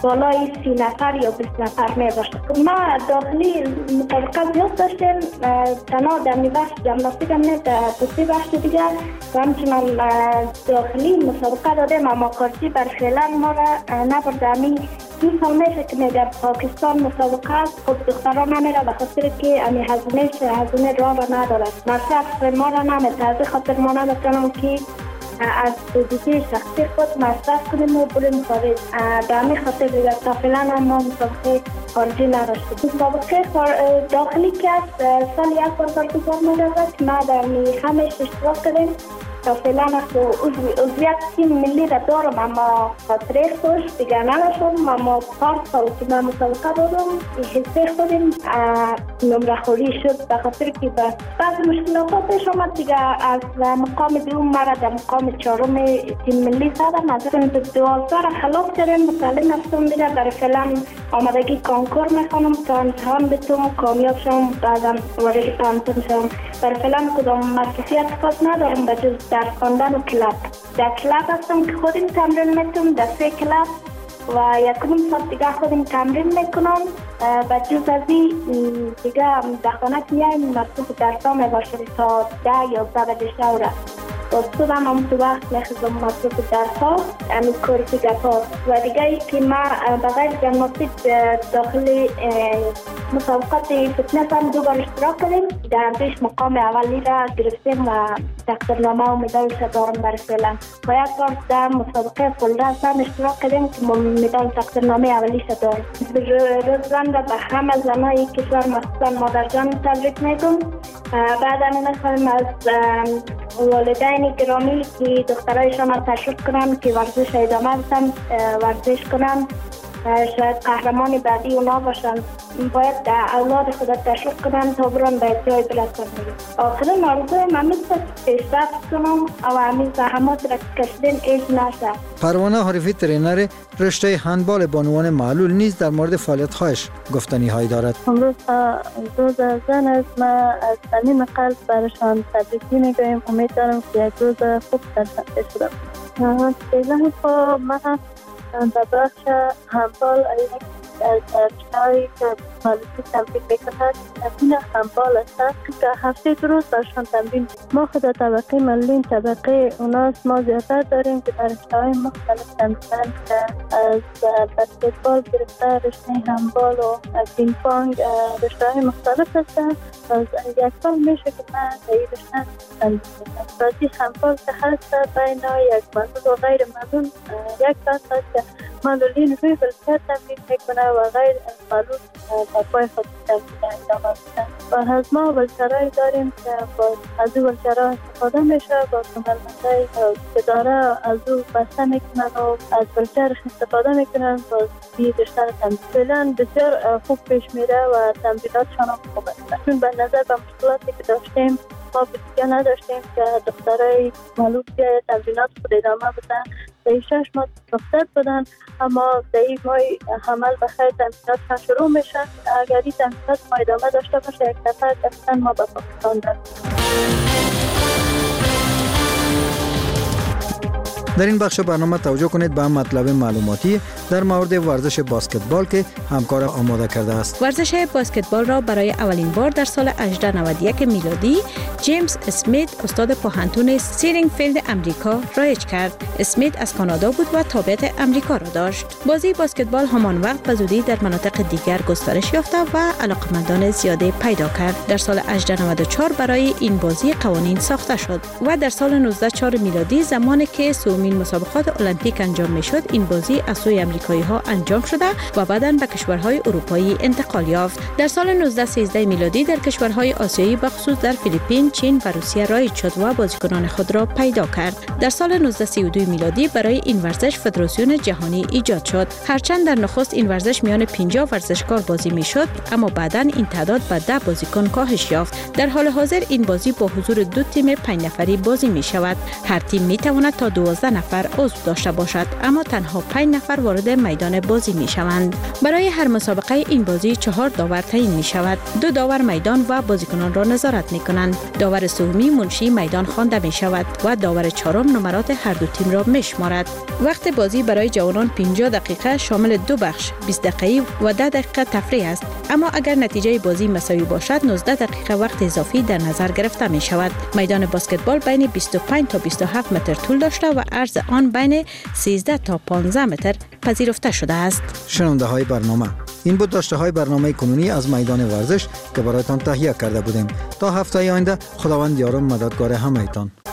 بالای سی نفر یا بیست نفر می باشه. ما داخلی مسابقه زیاد داشتیم، تنها در می بخش جمناستیک هم نه، در دوستی بخش دیگر و همچنان داخلی مسابقه دادیم، اما کارچی بر فعلا ما را نبرده. همین دو سال میشه که در پاکستان مسابقه است، خود دختران نمیره به خاطر که امی هزینه هزینه راه را ندارد. مصرف ما را نمیده، از خاطر ما نمیتونم که از بودجه شخصی خود مصرف کنیم و بریم خارج. به همین خاطر دیگر تا فعلا هم ما مسابقه خارجی نداشتیم. مسابقه داخلی که است سال یک بار برگزار می‌شود که ما در همش اشتراک کردیم. تا فعلا عضویت تیم ملی را دارم، اما خاطره خوش دیگر نداشتم، اما پار سال که من مسابقه دادم حسه خودم نمره خوری شد به خاطر که بعض مشکلات پیش آمد دیگر. از مقام دوم مرا در مقام چهارم تیم ملی زدم، از این دوازده را خلاص کردم. متعلم هستم دیگر در فعلا آمادگی کنکور میخوانم تا امتحان بتونم کامیاب شم، بعدم وارد پانتون شم. در فعلا کدام مؤسسیت خاص ندارم به جز در خواندن و کلاب. در کلاب هستم که خودم تمرین میکنم، در سه کلاب و یکم ساعت دیگه خودم تمرین میکنم. و جز از این دیگه در خانه که میایم مصروف درسا میباشم تا ده یا ده بجه شوره. و صبح هم تو وقت میخوام مصروف درسا امی کاری که گفت. و دیگه ای که ما بغیر جمناستیک داخل مسابقات فتنس هم دو بار اشتراک کردیم. در پیش مقام اولی را گرفتیم و تقدیرنامه و مدال دارم برای فعلا. و یک بار در مسابقه فولرس هم اشتراک کردیم که مدال تقدیرنامه اولی دارم. روزان را به همه زنای کشور مخصوصا مادرجان تبریک میگم. بعد هم میخوایم از والدین گرامی که دخترایشان را تشویق کنم که ورزش ادامه بدن، ورزش کنم، شاید قهرمان بعدی اونا باشن. باید اولاد خود تشویق کنم تا برن به جای برسن. آخرین آرزوی من است پیشرفت کنم و همین زحمات را کشیدن ایج نشه. پروانه حریفی ترینر رشته هندبال بانوان معلول نیز در مورد فعالیت‌هایش گفتنی هایی دارد. امروز روز زن است، ما از صمیم قلب برشان تبریکی میگویم. امید دارم که یک روز خوب سرزنده شده باشد. فعلا خب من در بخش هندبال در رشته‌هایی که معلولی تمرین میکند این هندبال است که هفته دو روز برشان تمرین. ما خود طبقه ملی طبقه اوناست، ما زیادتر داریم که در رشته‌های مختلف تمرین که از بسکتبال گرفته رشته هندبال و پینگ پونگ رشته‌های مختلف هستند. از یک سال میشه که من در این رشته تمرین میکنم. بازی هندبال که هست بین یک معلول و غیر معلول یک بحث هست که معلولین روی ولکر تمرین میکنه و غیر معلول در پای خود تمرین انجام میدن. و از ما ولکرهایی داریم که از او ولکرها استفاده میشه، با هنرمندایی که داره از او بسته میکنن و از ولکر استفاده میکنن با بیشتر تمرین. فعلا بسیار خوب پیش میره و تمریناتشان هم خوب است. چون به نظر به مشکلاتی که داشتیم ما بسیار نداشتیم که دخترای معلول بیای تمرینات خود ادامه بدن. در شش ماه رخصت بدن، اما در این ماه حمل بخیر تمرینات شروع میشن. اگر این تمرینات ما ادامه داشته باشه یک نفر دستن ما به پاکستان داریم. در این بخش برنامه توجه کنید به هم مطلب معلوماتی در مورد ورزش بسکتبال که همکار آماده کرده است. ورزش بسکتبال را برای اولین بار در سال هزار و نهصد و نود و یک میلادی جیمز اسمیت استاد پوهنتون سیرینگفیلد امریکا رایج کرد. اسمیت از کانادا بود و تابعیت امریکا را داشت. بازی بسکتبال همان وقت به زودی در مناطق دیگر گسترش یافت و علاقمندان زیاده پیدا کرد. در سال هزار و نهصد و نود و چهار برای این بازی قوانین ساخته شد و در سال نوزده صد و چهار میلادی زمانی که این مسابقات المپیک انجام میشد این بازی از سوی امریکایی ها انجام شده و بعداً به کشورهای اروپایی انتقال یافت. در سال نوزده سیزده میلادی در کشورهای آسیایی بخصوص در فیلیپین، چین و روسیه رایج شد و بازیکنان خود را پیدا کرد. در سال نوزده سی و دو میلادی برای این ورزش فدراسیون جهانی ایجاد شد. هرچند در نخست این ورزش میان پنجاه ورزشکار بازی میشد، اما بعداً این تعداد به ده بازیکن کاهش یافت. در حال حاضر این بازی با حضور دو تیم پنج نفری بازی می شود. هر تیم می تواند تا دوازده نفر عضو داشته باشد، اما تنها پنج نفر وارد میدان بازی می شوند. برای هر مسابقه این بازی چهار داور تعیین می شود. دو داور میدان و بازیکنان را نظارت می کنند. داور سومی منشی میدان خوانده می شود و داور چهارم نمرات هر دو تیم را می شمارد. وقت بازی برای جوانان پنجاه دقیقه شامل دو بخش بیست دقیقه و ده دقیقه تفریح است، اما اگر نتیجه بازی مساوی باشد نوزده دقیقه وقت اضافی در نظر گرفته می شود. میدان بسکتبال بین بیست و پنج تا بیست و هفت متر طول داشته و عرض آن بین سیزده تا پانزده متر پذیرفته شده است. شنونده های برنامه، این بود داشته های برنامه کنونی از میدان ورزش که برایتان تهیه کرده بودیم. تا هفته آینده خداوند یار و مددگار همه‌تان.